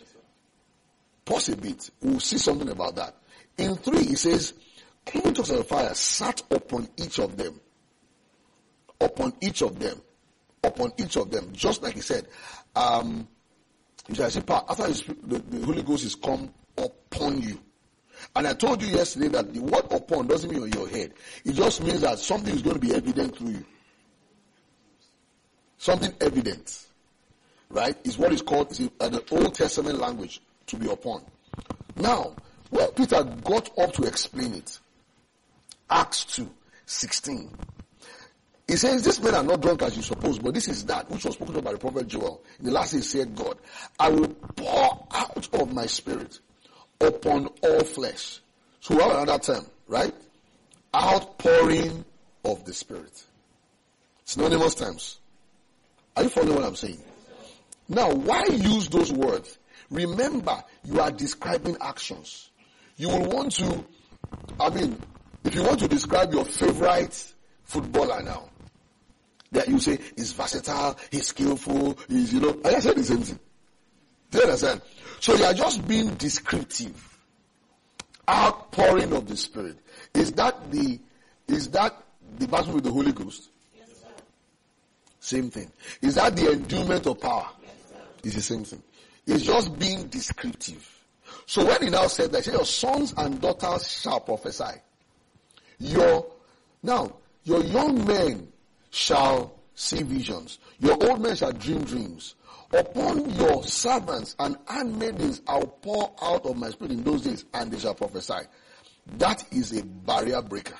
Pause a bit. We'll see something about that. In 3, it says, cloven tongues of fire sat upon each of them. Upon each of them. Upon each of them. Just like he said, you shall see power after the Holy Ghost is come upon you. And I told you yesterday that the word upon doesn't mean on your head. It just means that something is going to be evident through you. Something evident. Right? Is what is called in the Old Testament language, to be upon. Now, when Peter got up to explain it, Acts 2:16, he says, these men are not drunk as you suppose, but this is that which was spoken of by the prophet Joel. In the last days said God, I will pour out of my spirit upon all flesh. So we have another term, right? Outpouring of the Spirit. Synonymous terms. Are you following what I'm saying? Now, why use those words? Remember, you are describing actions. You will want to, if you want to describe your favorite footballer now, that you say, he's versatile, he's skillful, I said the same thing. Do you understand? So you are just being descriptive. Outpouring of the Spirit. Is that the battle with the Holy Ghost? Yes, sir. Same thing. Is that the endowment of power? Yes, sir. It's the same thing. It's just being descriptive. So when he now said that, your sons and daughters shall prophesy. Your young men shall see visions. Your old men shall dream dreams. Upon your servants and handmaidens I'll pour out of my spirit in those days, and they shall prophesy. That is a barrier breaker.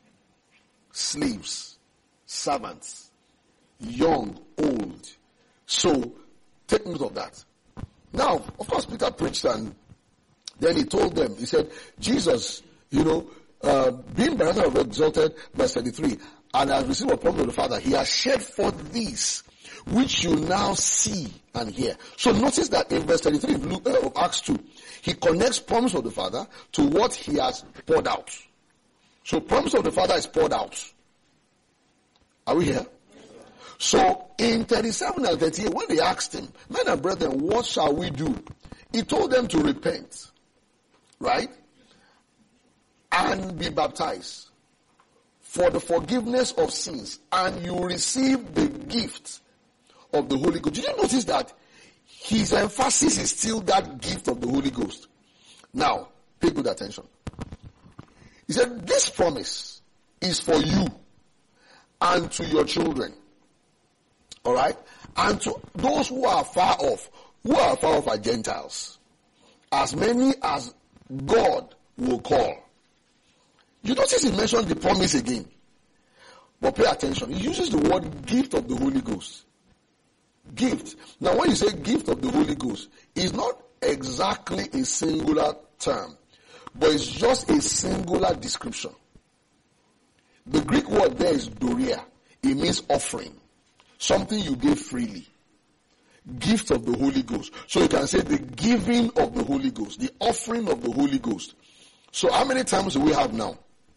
Slaves, servants, young, old. So, take note of that. Now, of course, Peter preached and then he told them, he said, Jesus, being by reason of God exalted, verse 33, and has received a promise of the Father, he has shed forth these, which you now see and hear. So notice that in verse 33 of Acts 2, he connects promise of the Father to what he has poured out. So promise of the Father is poured out. Are we here? So in 37 and 38, when they asked him, men and brethren, what shall we do? He told them to repent, right? And be baptized for the forgiveness of sins, and you receive the gift of the Holy Ghost. Did you notice that his emphasis is still that gift of the Holy Ghost? Now, pay good attention. He said, this promise is for you and to your children. Alright? And to those who are far off. Who are far off are Gentiles. As many as God will call. You notice he mentioned the promise again. But pay attention. He uses the word gift of the Holy Ghost. Gift. Now when you say gift of the Holy Ghost, it's not exactly a singular term, but it's just a singular description. The Greek word there is doria. It means offering. Something you give freely. Gift of the Holy Ghost. So you can say the giving of the Holy Ghost. The offering of the Holy Ghost. So how many times do we have now?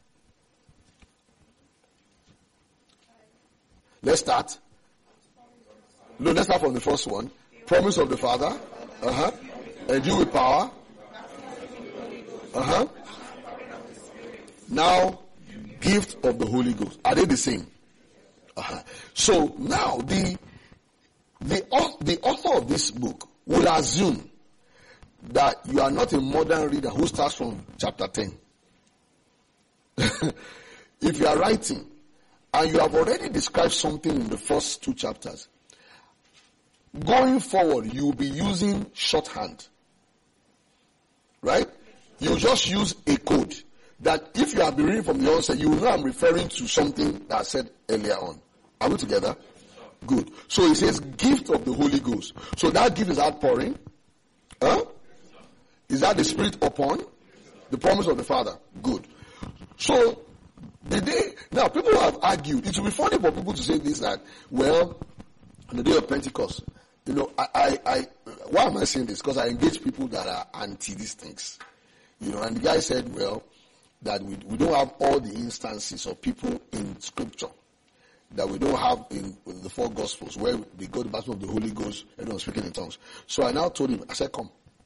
Let's start. No, let's start from the first one. Promise of the Father. And you with power. Now, gift of the Holy Ghost. Are they the same? So now the author of this book will assume that you are not a modern reader who starts from chapter 10. If you are writing and you have already described something in the first 2 chapters, going forward you will be using shorthand. Right? You just use a code that if you have been reading from the onset, you will know I'm referring to something that I said earlier on. Are we together? Good. So it says gift of the Holy Ghost. So that gift is outpouring. Is that the Spirit upon? The promise of the Father. Good. So now people have argued. It will be funny for people to say this, that, well, on the day of Pentecost, why am I saying this? Because I engage people that are anti these things. And the guy said, well, that we don't have all the instances of people in Scripture that we don't have in the 4 Gospels where they got the baptism of the Holy Ghost and everyone speaking in tongues. So I now told him, I said, come.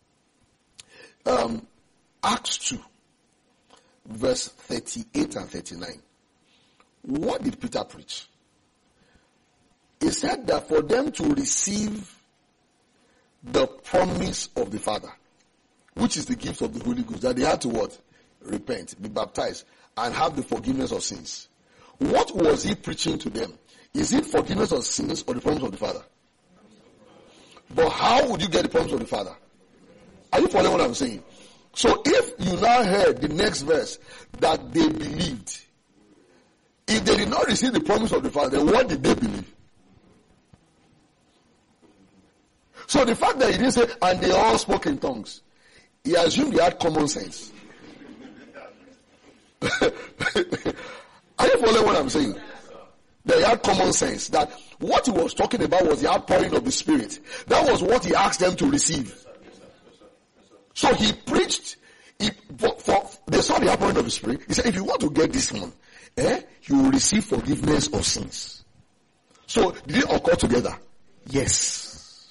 Acts 2, verse 38 and 39. What did Peter preach? He said that for them to receive the promise of the Father, which is the gift of the Holy Ghost, that they had to what? Repent, be baptized, and have the forgiveness of sins. What was he preaching to them? Is it forgiveness of sins or the promise of the Father? But how would you get the promise of the Father? Are you following what I'm saying? So if you now heard the next verse that they believed, if they did not receive the promise of the Father, then what did they believe? So the fact that he didn't say, and they all spoke in tongues, he assumed they had common sense. Are you following what I'm saying? They had common sense. That what he was talking about was the outpouring of the Spirit. That was what he asked them to receive. So he preached. They saw the outpouring of the Spirit. He said, if you want to get this one, you will receive forgiveness of sins. So did it occur together? Yes.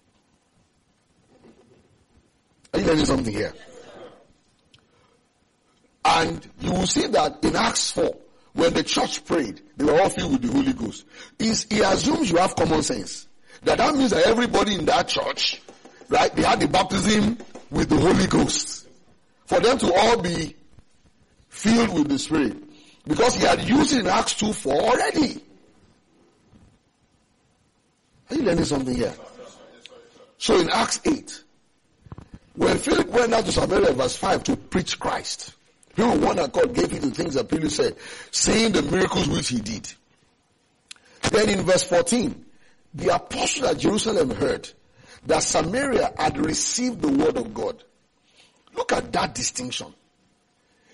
Are you learning something here? And you will see that in Acts 4, when the church prayed, they were all filled with the Holy Ghost. He assumes you have common sense. That means that everybody in that church, right, they had the baptism with the Holy Ghost. For them to all be filled with the Spirit. Because he had used it in Acts 2:4 already. Are you learning something here? So in Acts 8, when Philip went out to Samaria, verse 5, to preach Christ, people one accord gave him the things that Philip said, saying the miracles which he did. Then in verse 14, the apostles at Jerusalem heard that Samaria had received the word of God. Look at that distinction.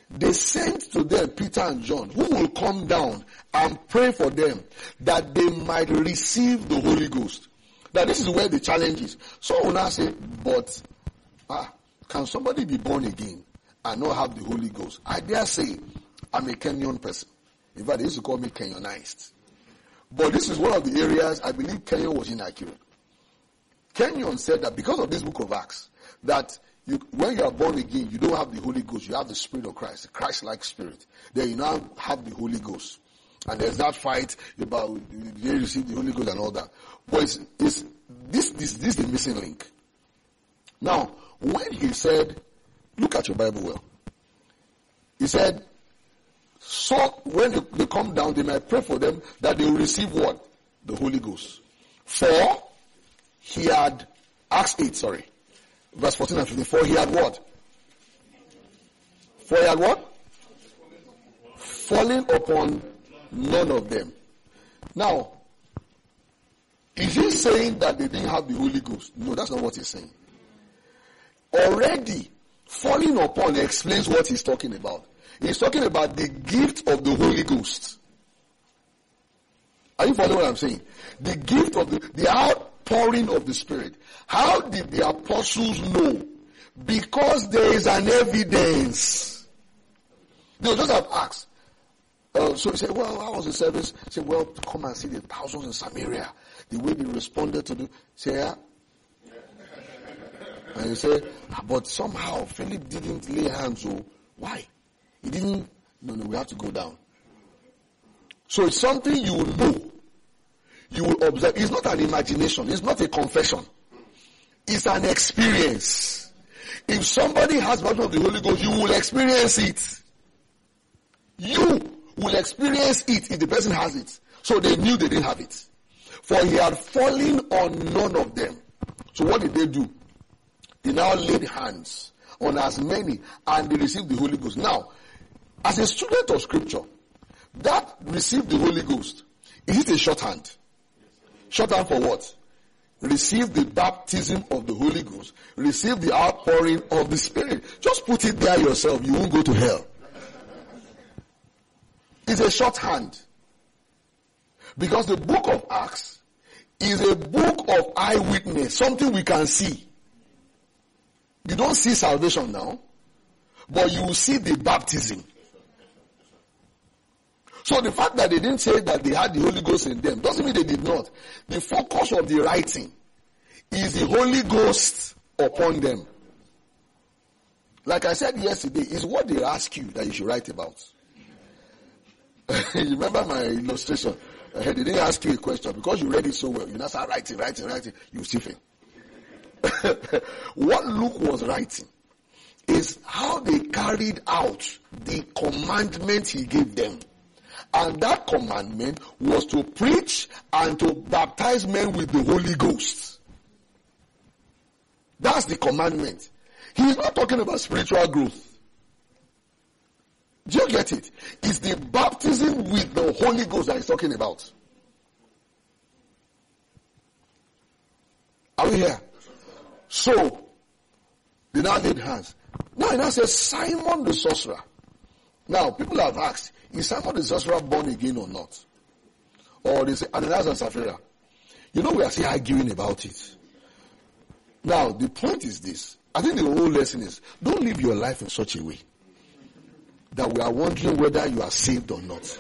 they sent to them Peter and John, who will come down and pray for them that they might receive the Holy Ghost. Now this is where the challenge is. So when I say, but can somebody be born again and not have the Holy Ghost? I dare say I'm a Kenyan person. In fact, they used to call me Kenyanized. But this is one of the areas I believe Kenyon was inaccurate. Kenyon said that because of this book of Acts, that when you are born again, you don't have the Holy Ghost, you have the Spirit of Christ, the Christ-like Spirit. Then you now have the Holy Ghost. And there's that fight about they receive the Holy Ghost and all that. But this is the missing link. Now, when he said, look at your Bible well. He said, so when they come down, they might pray for them that they will receive what? The Holy Ghost. For he had, Acts 8, verse 14 and 15, for he had what? For he had what? Fallen upon none of them. Now, is he saying that they didn't have the Holy Ghost? No, that's not what he's saying. Already, falling upon explains what he's talking about. He's talking about the gift of the Holy Ghost. Are you following what I'm saying? The gift of the outpouring of the Spirit. How did the apostles know? Because there is an evidence. They just have asked. So he said, well, how was the service? He said, well, come and see the thousands in Samaria. The way they responded to the, say, yeah. And he said, but somehow Philip didn't lay hands. So why? He didn't. No, we have to go down. So it's something you will know. You will observe. It's not an imagination. It's not a confession. It's an experience. If somebody has baptism of the Holy Ghost, you will experience it. You will experience it if the person has it. So they knew they didn't have it. For he had fallen on none of them. So what did they do? They now laid hands on as many and they received the Holy Ghost. Now, as a student of Scripture, that received the Holy Ghost, is it a shorthand? Shorthand for what? Receive the baptism of the Holy Ghost. Receive the outpouring of the Spirit. Just put it there yourself. You won't go to hell. It's a shorthand. Because the book of Acts is a book of eyewitness. Something we can see. You don't see salvation now, but you will see the baptism. So the fact that they didn't say that they had the Holy Ghost in them doesn't mean they did not. The focus of the writing is the Holy Ghost upon them. Like I said yesterday, it's what they ask you that you should write about. You remember my illustration? They didn't ask you a question because you read it so well. You now start writing. You still fail. What Luke was writing is how they carried out the commandment he gave them. And that commandment was to preach and to baptize men with the Holy Ghost. That's the commandment. He's not talking about spiritual growth. Do you get it? It's the baptism with the Holy Ghost that he's talking about. Are we here? So, they now laid hands. Now it now says Simon the sorcerer. Now, people have asked, is Simon the sorcerer born again or not? Or they say, Ananias and Sapphira. You know, we are still arguing about it. Now, the point is this. I think the whole lesson is, don't live your life in such a way that we are wondering whether you are saved or not.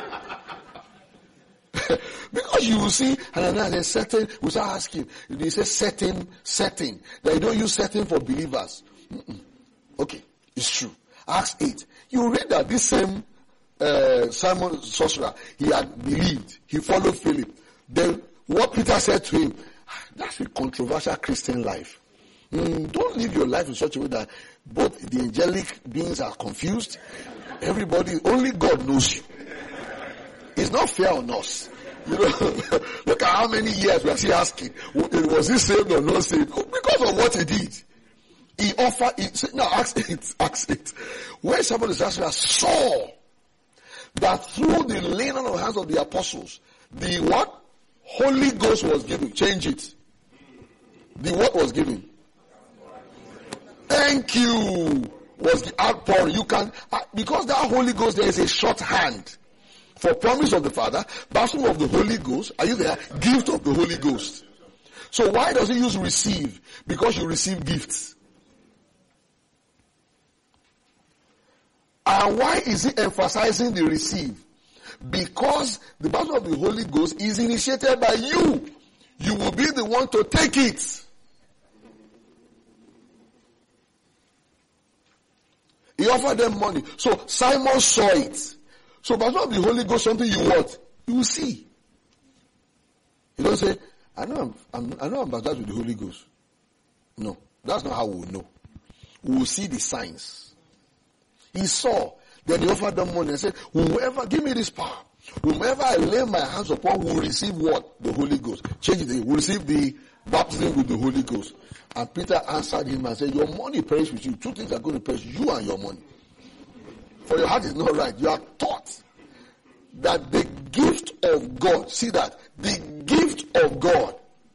Because you will see, Ananias and certain, we start asking, they say certain, that you don't use certain for believers. Okay, it's true. Acts 8. You read that this same Simon sorcerer, he had believed. He followed Philip. Then what Peter said to him, that's a controversial Christian life. Don't live your life in such a way that both the angelic beings are confused. Everybody, only God knows you. It's not fair on us. You know, look at how many years we are still asking, was he saved or not saved? Because of what he did. He offered, now Acts 8. When Simon the sorcerer saw that through the laying on of hands of the apostles, the what? Holy Ghost was given. Change it. The what was given? Thank you. was the outpouring. You can, because that Holy Ghost, there is a shorthand for promise of the Father, baptism of the Holy Ghost. Are you there? Gift of the Holy Ghost. So why does he use receive? Because you receive gifts. And why is he emphasizing the receive? Because the baptism of the Holy Ghost is initiated by you. You will be the one to take it. He offered them money. So Simon saw it. So baptism of the Holy Ghost, something you want, you will see. You don't say, I know I'm baptized with the Holy Ghost. No, that's not how we will know. We will see the signs. He saw. Then he offered them money and said, whoever, give me this power. Whomever I lay my hands upon will receive what? The Holy Ghost. Change it. Will receive the baptism with the Holy Ghost. And Peter answered him and said, your money perish with you. Two things are going to perish, you and your money. For your heart is not right. You are taught that the gift of God, see that, the gift of God,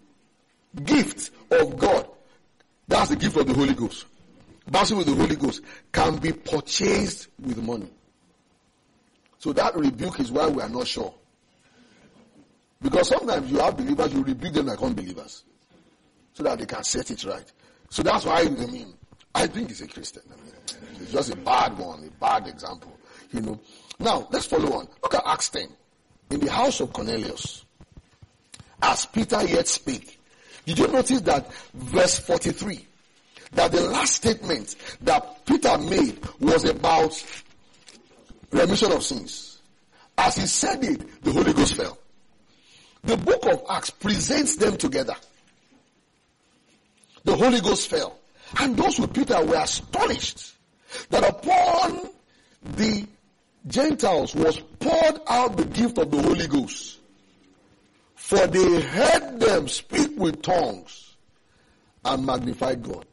that's the gift of the Holy Ghost. Baptism with the Holy Ghost can be purchased with money. So that rebuke is why we are not sure. Because sometimes you have believers, you rebuke them like unbelievers. So that they can set it right. So that's why, I think he's a Christian. It's just a bad one, a bad example. Now, let's follow on. Look at Acts 10. In the house of Cornelius, as Peter yet spake. Did you notice that verse 43? That the last statement that Peter made was about remission of sins. As he said it, the Holy Ghost fell. The book of Acts presents them together. The Holy Ghost fell. And those with Peter were astonished that upon the Gentiles was poured out the gift of the Holy Ghost. For they heard them speak with tongues and magnified God.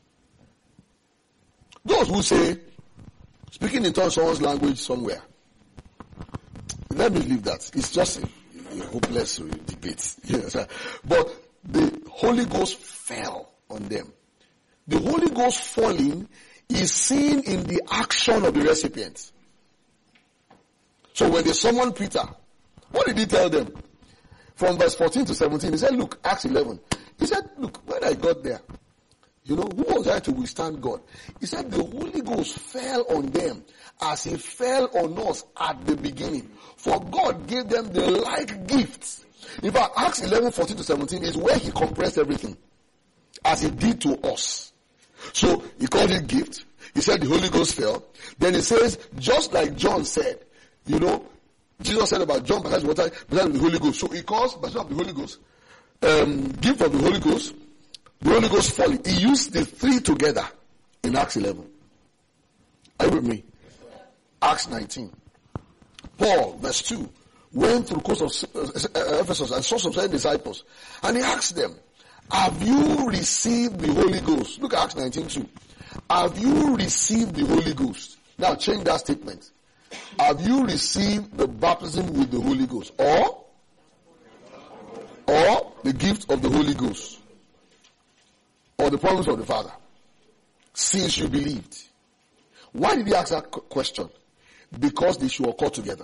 Those who say, speaking in tongues, someone's language somewhere. Let me leave that. It's just a hopeless debate. Yes. But the Holy Ghost fell on them. The Holy Ghost falling is seen in the action of the recipient. So when they summoned Peter, what did he tell them? From verse 14 to 17, he said, look, Acts 11. He said, look, when I got there, who was I to withstand God? He said the Holy Ghost fell on them as he fell on us at the beginning. For God gave them the like gifts. In fact, Acts 11, 14 to 17 is where he compressed everything. As he did to us. So, he called it gift. He said the Holy Ghost fell. Then he says, just like John said, Jesus said about John baptized with water, baptized with the Holy Ghost. So he calls baptism of the Holy Ghost, gift of the Holy Ghost, the Holy Ghost falling. He used the three together in Acts 11. Are you with me? Acts 19. Paul, verse 2, went through the coast of Ephesus and saw some certain disciples. And he asked them, have you received the Holy Ghost? Look at Acts 19:2. Have you received the Holy Ghost? Now change that statement. Have you received the baptism with the Holy Ghost? Or the gift of the Holy Ghost? Or the promise of the Father? Since you believed. Why did he ask that question? Because they should occur together.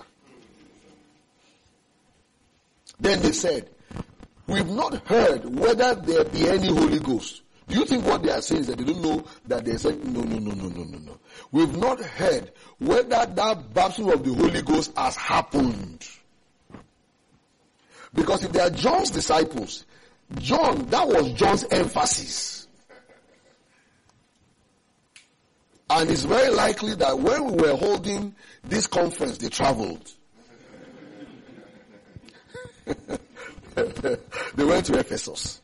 Then they said, we've not heard whether there be any Holy Ghost. Do you think what they are saying is that they don't know that they're saying, no. We've not heard whether that baptism of the Holy Ghost has happened. Because if they are John's disciples, that was John's emphasis. And it's very likely that when we were holding this conference, they traveled. They went to Ephesus.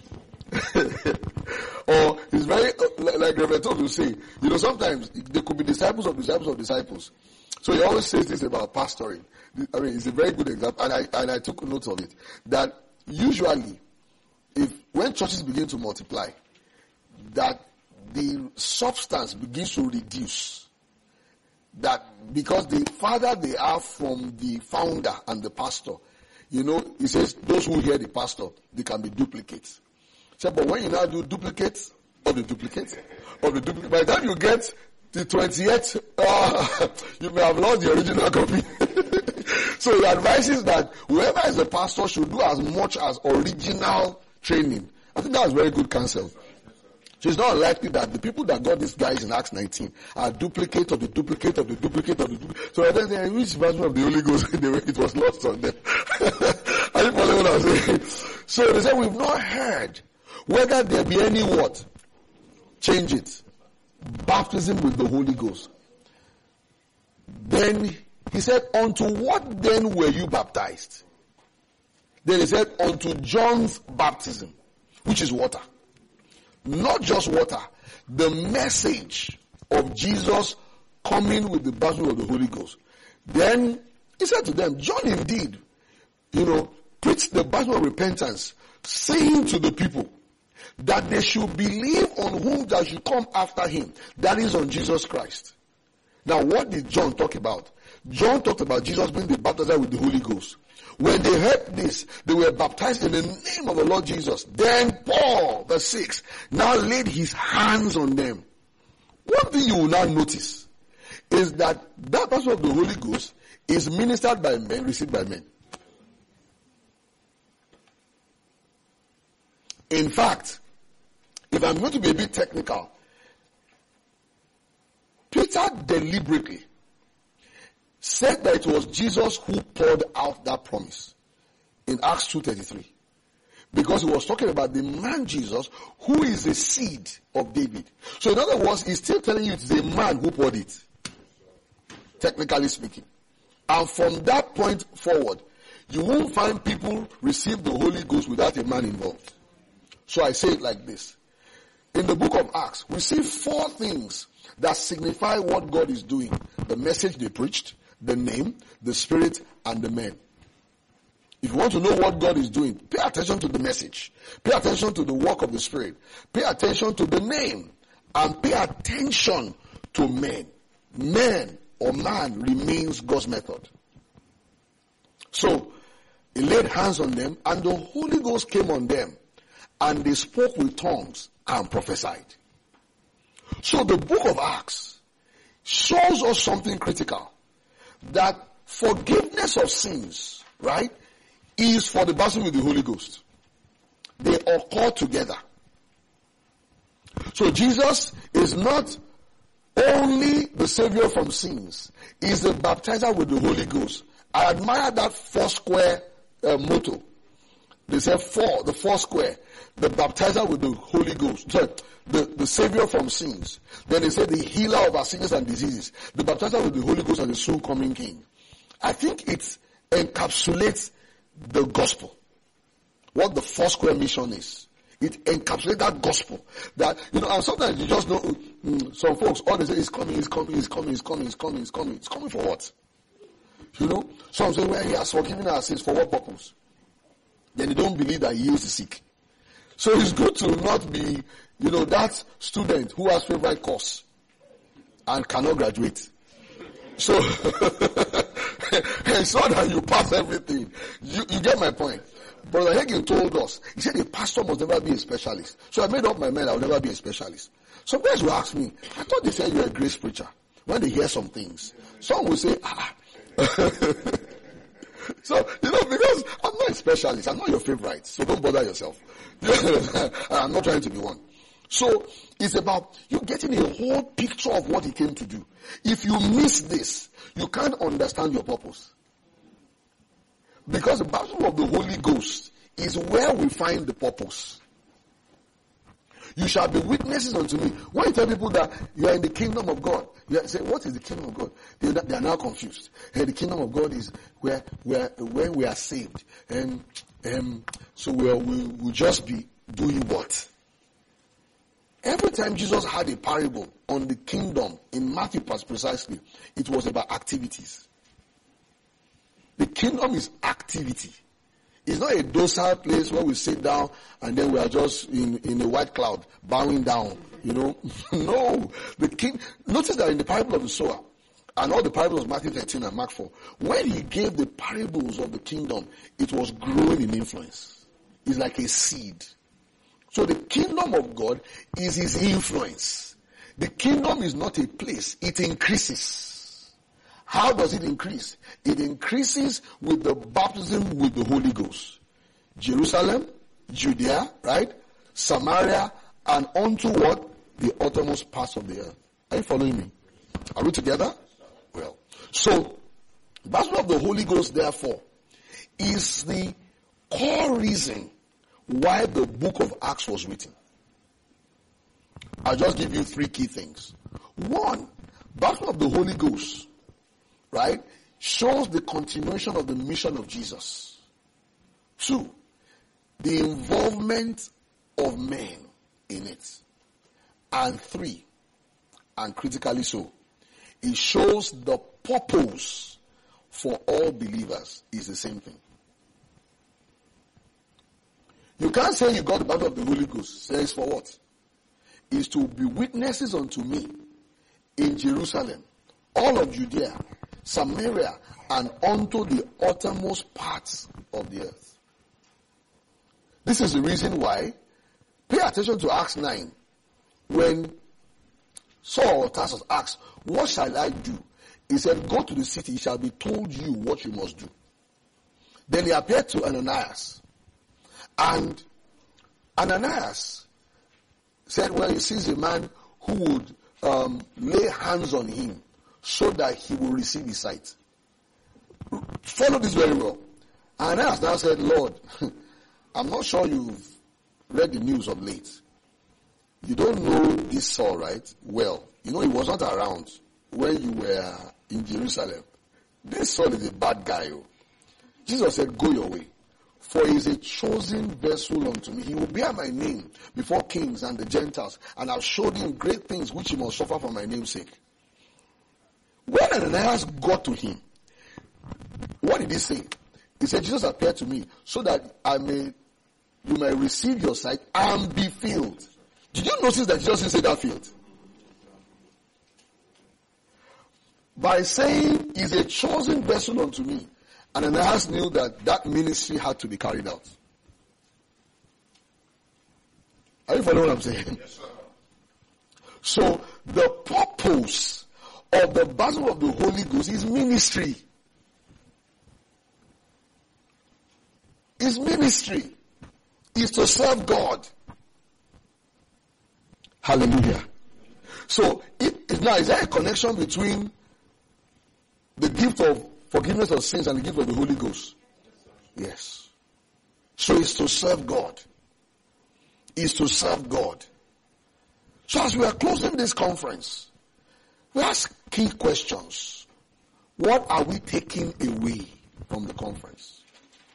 Or it's very, like Reverend Todd will say, sometimes there could be disciples of disciples of disciples. So he always says this about pastoring. It's a very good example, and I took note of it. That usually, when churches begin to multiply, that the substance begins to reduce. That because the farther they are from the founder and the pastor, he says those who hear the pastor, they can be duplicates. So, but when you now do duplicates of the duplicate, by the time you get the 28th, you may have lost the original copy. So he advises that whoever is a pastor should do as much as original training. I think that's very good counsel. So it's not likely that the people that got these guys in Acts 19 are duplicate of the duplicate of the duplicate of the duplicate. So then they reached version of the Holy Ghost, it was lost on them. Are you following what I'm saying? So they said, we've not heard whether there be any what? Change it. Baptism with the Holy Ghost. Then he said, unto what then were you baptized? Then he said, unto John's baptism, which is water. Not just water, the message of Jesus coming with the baptism of the Holy Ghost. Then he said to them, John indeed, preached the baptism of repentance, saying to the people that they should believe on whom that should come after him, that is on Jesus Christ. Now what did John talk about? John talked about Jesus being the baptizer with the Holy Ghost. When they heard this, they were baptized in the name of the Lord Jesus. Then Paul, verse 6, now laid his hands on them. One thing you will now notice is that baptism of the Holy Ghost is ministered by men, received by men. In fact, if I'm going to be a bit technical, Peter deliberately said that it was Jesus who poured out that promise in Acts 2:33. Because he was talking about the man Jesus who is the seed of David. So in other words, he's still telling you it's a man who poured it. Technically speaking. And from that point forward, you won't find people receive the Holy Ghost without a man involved. So I say it like this. In the book of Acts, we see 4 things that signify what God is doing. The message they preached, the name, the spirit, and the men. If you want to know what God is doing, pay attention to the message. Pay attention to the work of the spirit. Pay attention to the name. And pay attention to men. Men or man remains God's method. So, he laid hands on them and the Holy Ghost came on them. And they spoke with tongues and prophesied. So the book of Acts shows us something critical. That forgiveness of sins, right, is for the baptism with the Holy Ghost. They occur together. So Jesus is not only the savior from sins, he's the baptizer with the Holy Ghost. I admire that 4 square motto. They said the 4 square, the baptizer with the Holy Ghost, the savior from sins. Then they said the healer of our sickness and diseases, the baptizer with the Holy Ghost and the soon coming King. I think it encapsulates the gospel. What the 4 square mission is. It encapsulates that gospel. That, and sometimes you just know, some folks, all they say is coming. It's coming for what? Some say, well, he has forgiven our sins, for what purpose? Then they don't believe that he heals the sick. So it's good to not be, that student who has favorite course and cannot graduate. So, it's not that you pass everything. You get my point. Brother Hagin told us, he said a pastor must never be a specialist. So I made up my mind I will never be a specialist. Some guys will ask me, I thought they said you're a grace preacher. When they hear some things, some will say, So, because I'm not a specialist, I'm not your favorite, so don't bother yourself. I'm not trying to be one. So, it's about you getting a whole picture of what he came to do. If you miss this, you can't understand your purpose. Because the baptism of the Holy Ghost is where we find the purpose. You shall be witnesses unto me. When you tell people that you are in the kingdom of God, you say, what is the kingdom of God? They are now confused. Hey, the kingdom of God is when we are saved. So we'll just be doing what? Every time Jesus had a parable on the kingdom in Matthew precisely, it was about activities. The kingdom is activity. It's not a docile place where we sit down and then we are just in a white cloud bowing down, No, notice that in the parable of the sower and all the parables of Matthew 13 and Mark 4, when he gave the parables of the kingdom, it was growing in influence. It's like a seed. So the kingdom of God is his influence. The kingdom is not a place, it increases. How does it increase? It increases with the baptism with the Holy Ghost. Jerusalem, Judea, right? Samaria, and unto what? The uttermost parts of the earth. Are you following me? Are we together? Well, so, the baptism of the Holy Ghost, therefore, is the core reason why the book of Acts was written. I'll just give you 3 key things. 1, baptism of the Holy Ghost, right, shows the continuation of the mission of Jesus. 2, the involvement of men in it. And 3, and critically so, it shows the purpose for all believers is the same thing. You can't say you got the baptism of the Holy Ghost. Says for what? Is to be witnesses unto me in Jerusalem, all of Judea, Samaria, and unto the uttermost parts of the earth. This is the reason why, pay attention to Acts 9, when Saul of Tarsus asked, what shall I do? He said, go to the city, it shall be told you what you must do. Then he appeared to Ananias. And Ananias said, well, he sees a man who would lay hands on him so that he will receive his sight. Follow this very well. Ananias now said, Lord, I'm not sure you've read the news of late. You don't know this Saul, right? Well, you know he was not around when you were in Jerusalem. This Saul is a bad guy. Jesus said, go your way. For he is a chosen vessel unto me. He will bear my name before kings and the Gentiles, and I've showed him great things which he must suffer for my name's sake. When Ananias got to him, what did he say? He said, Jesus appeared to me so that you may receive your sight and be filled. Did you notice that Jesus didn't say that filled? By saying, he's a chosen vessel unto me, and Ananias knew that ministry had to be carried out. Are you following what I'm saying? Yes, sir. So, the purpose of the baptism of the Holy Ghost is ministry. Is ministry. Is to serve God. Hallelujah. So, now is there a connection between the gift of forgiveness of sins and the gift of the Holy Ghost? Yes. So it's to serve God. It's to serve God. So as we are closing this conference, we ask key questions. What are we taking away from the conference?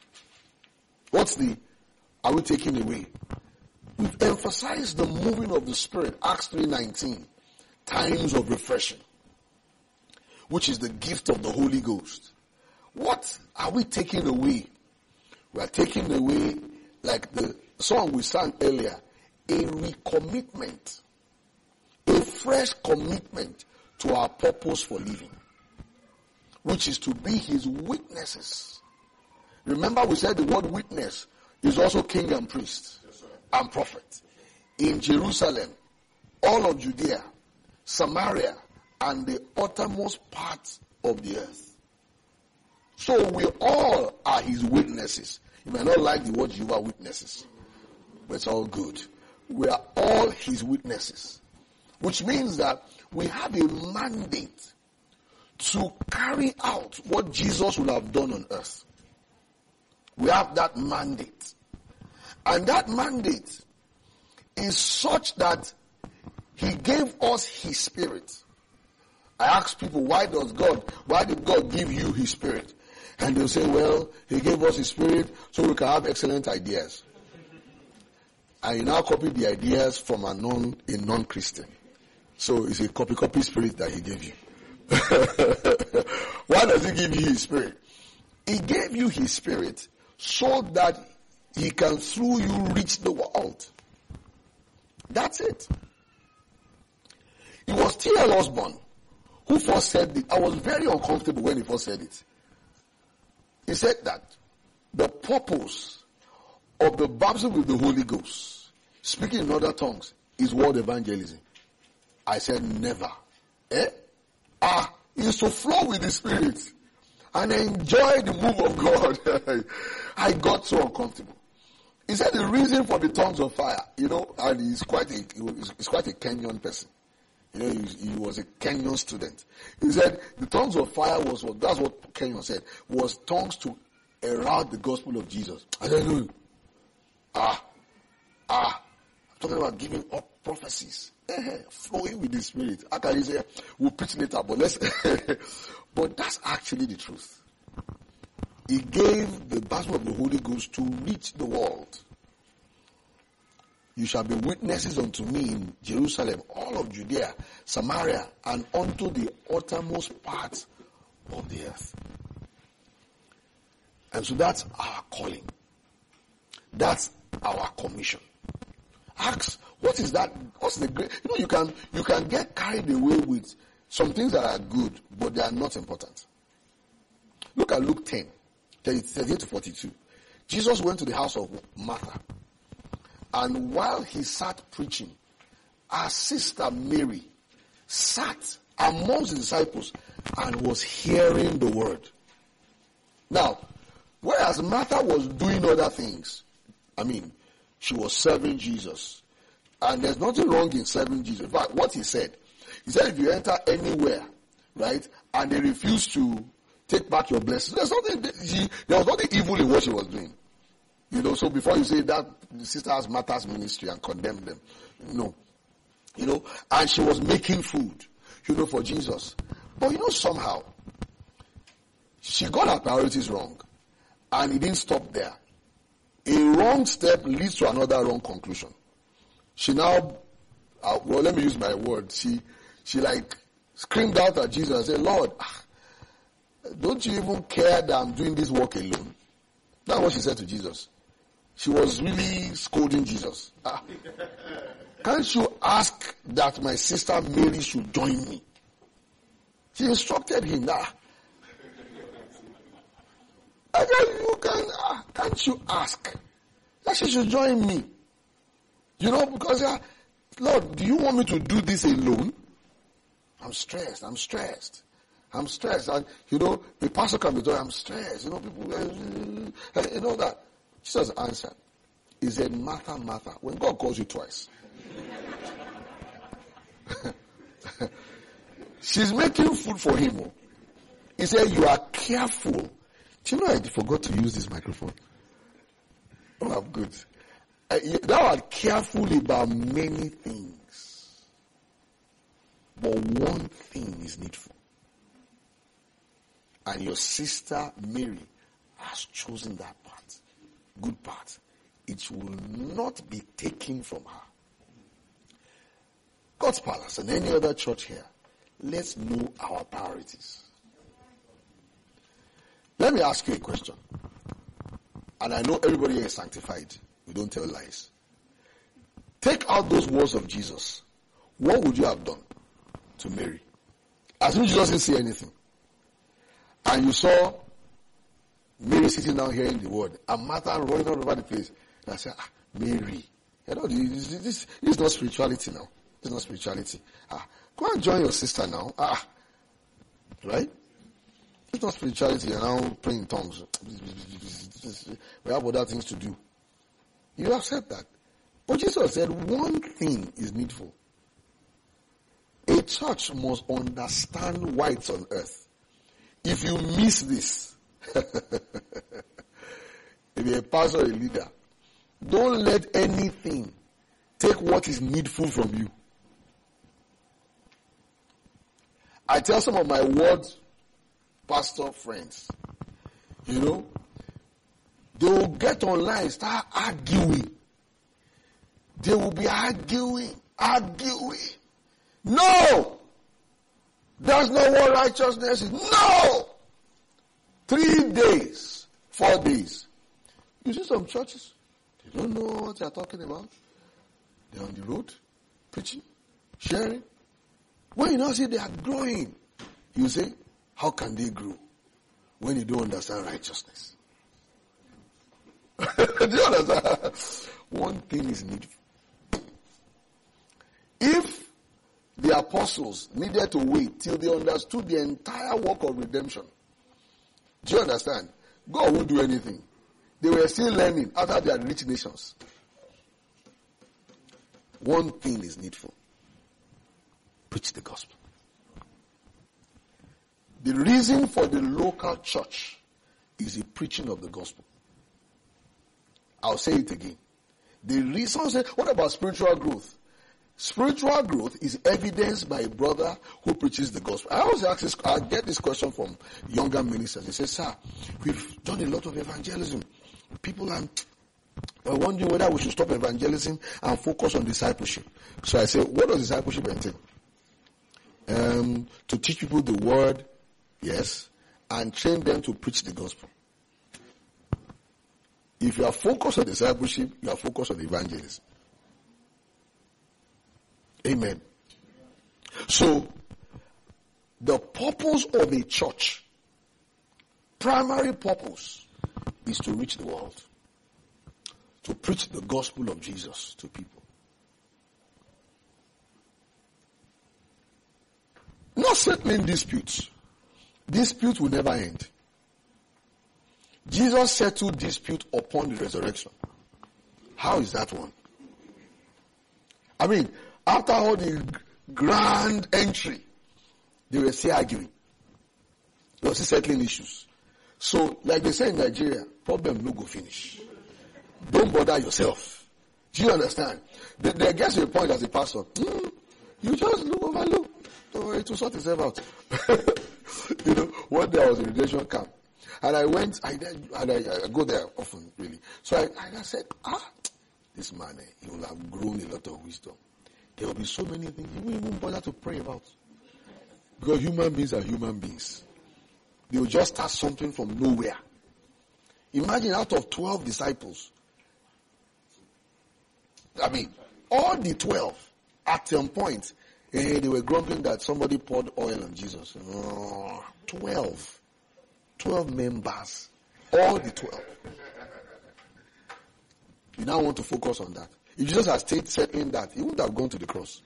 Are we taking away? We've emphasized the moving of the Spirit, Acts 3:19, times of refreshing, which is the gift of the Holy Ghost. What are we taking away? We are taking away, like the song we sang earlier, a recommitment, a fresh commitment to our purpose for living, which is to be his witnesses. Remember we said the word witness is also king and priest and prophet. In Jerusalem, all of Judea, Samaria, and the uttermost parts of the earth. So we all are his witnesses. You may not like the word Jehovah's Witnesses, but it's all good. We are all his witnesses. Which means that we have a mandate to carry out what Jesus would have done on earth. We have that mandate. And that mandate is such that he gave us his Spirit. I ask people, why did God give you his Spirit? And they'll say, well, he gave us his Spirit so we can have excellent ideas. And you now copy the ideas from a non-Christian. So it's a copy spirit that he gave you. Why does he give you his Spirit? He gave you his Spirit so that he can through you reach the world. That's it. It was T.L. Osborne who first said it. I was very uncomfortable when he first said it. He said that the purpose of the baptism with the Holy Ghost, speaking in other tongues, is word evangelism. I said, never. Is to flow with the Spirit and enjoy the move of God. I got so uncomfortable. He said the reason for the tongues of fire, and he's quite a Kenyan person. He was a Kenyan student. He said the tongues of fire that's what Kenyan said, was tongues to herald the gospel of Jesus. I said, no. I'm talking about giving up prophecies. Flowing with the Spirit. How can you say, we'll preach later, but that's actually the truth. He gave the baptism of the Holy Ghost to reach the world. You shall be witnesses unto me in Jerusalem, all of Judea, Samaria, and unto the uttermost part of the earth. And so that's our calling. That's our commission. Ask, what is that? What's the great? You can get carried away with some things that are good, but they are not important. Look at Luke 10, 38 to 42. Jesus went to the house of Martha. And while he sat preaching, our sister Mary sat amongst the disciples and was hearing the word. Now, whereas Martha was doing other things, she was serving Jesus. And there's nothing wrong in serving Jesus. In fact, what he said if you enter anywhere, right, and they refuse to take back your blessings, there was nothing evil in what she was doing. So before you say that the sister has Martha's ministry and condemn them, no. And she was making food, for Jesus. But somehow, she got her priorities wrong. And it didn't stop there. A wrong step leads to another wrong conclusion. She now, let me use my word. She screamed out at Jesus and said, Lord, don't you even care that I'm doing this work alone? That's what she said to Jesus. She was really scolding Jesus. Can't you ask that my sister Mary should join me? She instructed him. Can't you ask that she should join me? Because, Lord, do you want me to do this alone? I'm stressed. And, the pastor can be told, I'm stressed. People, that. Jesus answered. He said, Martha, Martha. When God calls you twice. She's making food for him. He said, you are careful. Do you know I forgot to use this microphone? Oh, I'm good. Thou art careful about many things. But one thing is needful. And your sister Mary has chosen that part. Good part. It will not be taken from her. God's Palace and any other church here, let's know our priorities. Let me ask you a question. And I know everybody here is sanctified. We don't tell lies. Take out those words of Jesus. What would you have done to Mary? As if Jesus didn't say anything. And you saw Mary sitting down hearing the word. And Martha running all over the place. And I said, Mary. This is not spirituality now. This is not spirituality. Go and join your sister now. Right? It's not spirituality. You're now praying in tongues. We have other things to do. You accept that. But Jesus said one thing is needful. A church must understand why it's on earth. If you miss this, if you're a pastor or a leader, don't let anything take what is needful from you. I tell some of my word pastor friends, they will get online, start arguing. They will be arguing. No! That's not what righteousness is. No! 3 days, 4 days. You see some churches, they don't know what they're talking about. They're on the road, preaching, sharing. When you now see they are growing, you say, how can they grow when you don't understand righteousness? Do you understand? One thing is needful. If the apostles needed to wait till they understood the entire work of redemption. Do you understand? God won't do anything. They were still learning after they had reached nations. One thing is needful. Preach the gospel. The reason for the local church is the preaching of the gospel. I'll say it again. The reason, what about spiritual growth? Spiritual growth is evidenced by a brother who preaches the gospel. I always ask this, I get this question from younger ministers. They say, sir, we've done a lot of evangelism. People are wondering whether we should stop evangelism and focus on discipleship. So I say, what does discipleship entail? To teach people the word, yes, and train them to preach the gospel. If you are focused on discipleship, you are focused on evangelism. Amen. So, the purpose of a church, primary purpose, is to reach the world. To preach the gospel of Jesus to people. Not settling disputes. Dispute will never end. Jesus settled dispute upon the resurrection. How is that one? I mean, after all the grand entry, they were still arguing. They were still settling issues. So, like they say in Nigeria, problem no go finish. Don't bother yourself. Do you understand? There gets to a point as a pastor, you just overlook. Don't worry, to sort itself out. One day I was in a redemption camp. And I went, I go there often, really. So I said, this man, he will have grown a lot of wisdom. There will be so many things he won't even bother to pray about. Because human beings are human beings. They will just start something from nowhere. Imagine out of 12 disciples. I mean, all the 12, at some point, they were grumbling that somebody poured oil on Jesus. 12 members. All the 12. You now want to focus on that. If Jesus had stayed settling that, he wouldn't have gone to the cross.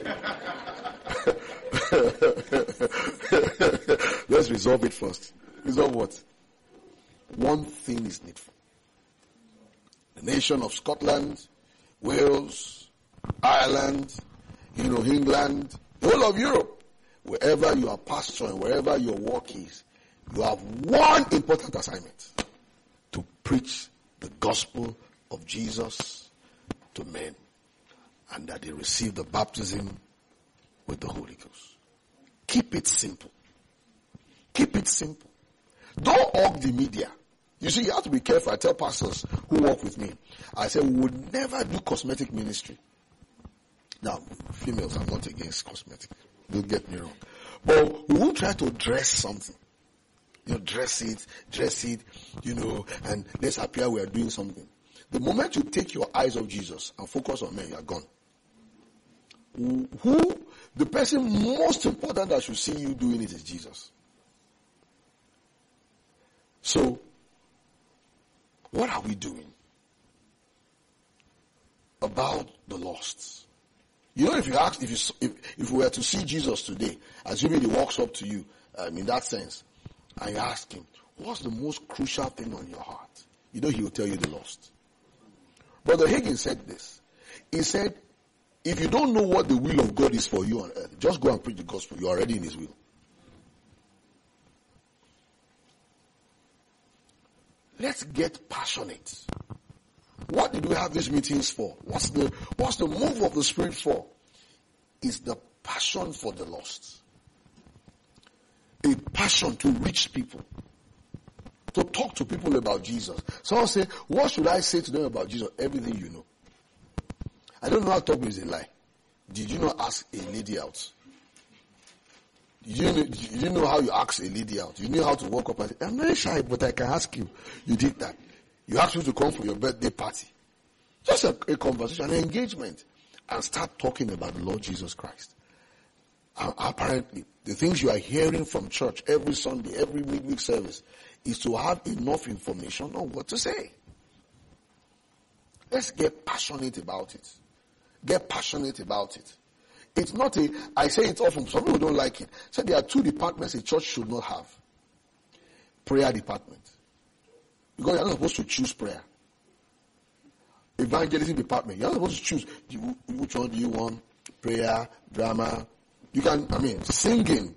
Let's resolve it first. Resolve what? One thing is needful. The nation of Scotland, Wales, Ireland, England, the whole of Europe, wherever you are pastoring, wherever your work is, you have one important assignment: to preach the gospel of Jesus to men, and that they receive the baptism with the Holy Ghost. Keep it simple. Keep it simple. Don't hog the media. You see, you have to be careful. I tell pastors who work with me, I say, we would never do cosmetic ministry. Now, females are not against cosmetic. Don't get me wrong. But we won't try to dress something. Dress it, and let's appear we are doing something. The moment you take your eyes off Jesus and focus on men, you are gone. The person most important that should see you doing it is Jesus. So, what are we doing about the lost? If we were to see Jesus today, assuming he walks up to you, in that sense, and you ask him, what's the most crucial thing on your heart? He will tell you the lost. Brother Higgins said this. He said, if you don't know what the will of God is for you on earth, just go and preach the gospel. You're already in his will. Let's get passionate. What did we have these meetings for? What's the move of the Spirit for? It's the passion for the lost. A passion to reach people. To talk to people about Jesus. Someone say, what should I say to them about Jesus? Everything you know. I don't know how to talk is a lie. Did you not ask a lady out? Did you know how you ask a lady out? You knew how to walk up and say, I'm very shy, but I can ask you. You did that. You asked me to come for your birthday party. Just a conversation, an engagement. And start talking about the Lord Jesus Christ. Apparently, the things you are hearing from church every Sunday, every midweek service, is to have enough information on what to say. Let's get passionate about it. Get passionate about it. It's not I say it often, some people don't like it. So there are two departments a church should not have. Prayer department. Because you're not supposed to choose prayer. Evangelism department. You're not supposed to choose which one do you want? Prayer, drama. You can, singing.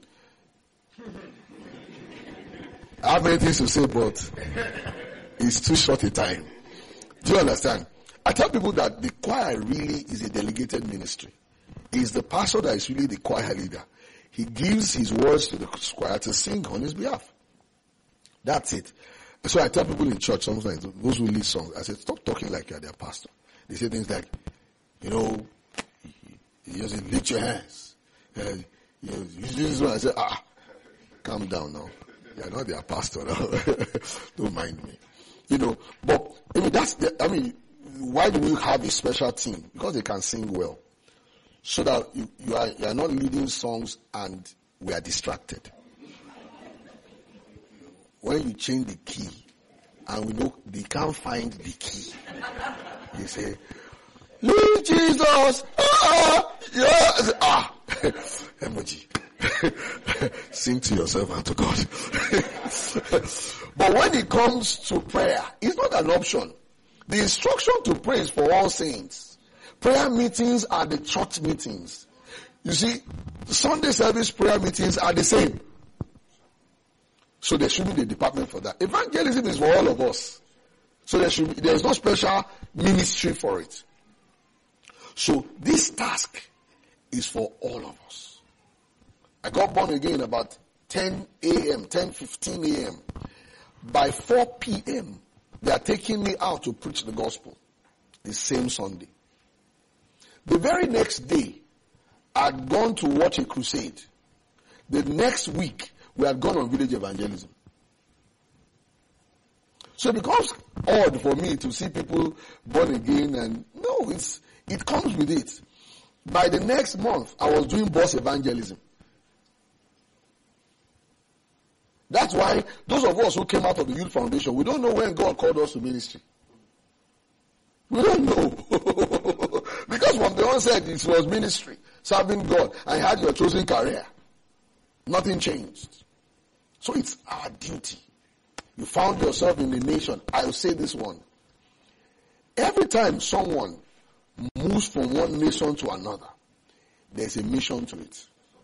I have many things to say, but it's too short a time. Do you understand? I tell people that the choir really is a delegated ministry. It's the pastor that is really the choir leader. He gives his words to the choir to sing on his behalf. That's it. So I tell people in church sometimes, those who lead songs, I say, stop talking like you're their pastor. They say things like, you just lift your hands. You do this one. I say, calm down now. You're not their pastor now. Don't mind me. But why do we have a special team? Because they can sing well. So that you are not leading songs and we are distracted. When you change the key and we know they can't find the key, you say, Lead Jesus! Emoji. Sing to yourself and to God. But when it comes to prayer, it's not an option. The instruction to pray is for all saints. Prayer meetings are the church meetings. You see, Sunday service prayer meetings are the same. So there should be the department for that. Evangelism is for all of us. So there is no special ministry for it. So this task is for all of us. I got born again about 10 a.m., 10:15 a.m. By 4 p.m., they are taking me out to preach the gospel the same Sunday. The very next day, I'd gone to watch a crusade. The next week, we had gone on village evangelism. So it becomes odd for me to see people born again, and no, it comes with it. By the next month, I was doing bus evangelism. That's why those of us who came out of the Youth Foundation, we don't know when God called us to ministry. We don't know. Because from the onset, it was ministry, serving God, and you had your chosen career. Nothing changed. So it's our duty. You found yourself in the nation. I will say this one. Every time someone moves from one nation to another, there's a mission to it.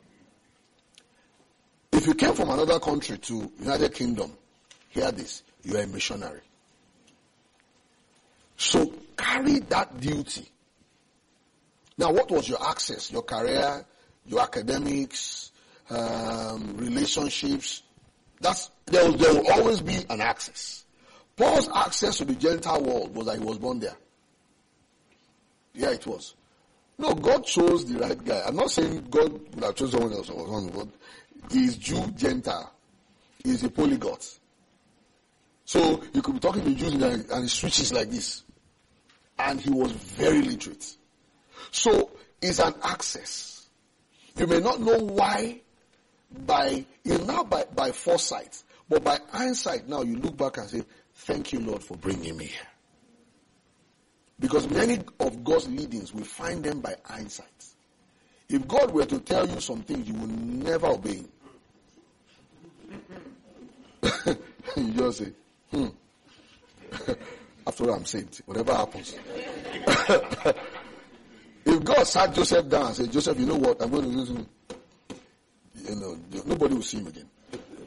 If you came from another country to United Kingdom, hear this, you are a missionary. So carry that duty. Now, what was your access? Your career, your academics, relationships. There will always be an access. Paul's access to the Gentile world was that he was born there. Yeah, it was. No, God chose the right guy. I'm not saying God would have chosen someone else or something, but he's Jew, Gentile. He's a polyglot. So you could be talking to Jews and he switches like this. And he was very literate. So it's an access. You may not know why by foresight, but by hindsight now you look back and say, thank you, Lord, for bringing me here. Because many of God's leadings, we find them by hindsight. If God were to tell you some things, you will never obey him. You just say, after all, I'm saved. Whatever happens. If God sat Joseph down and said, Joseph, you know what? I'm going to use him. Nobody will see him again.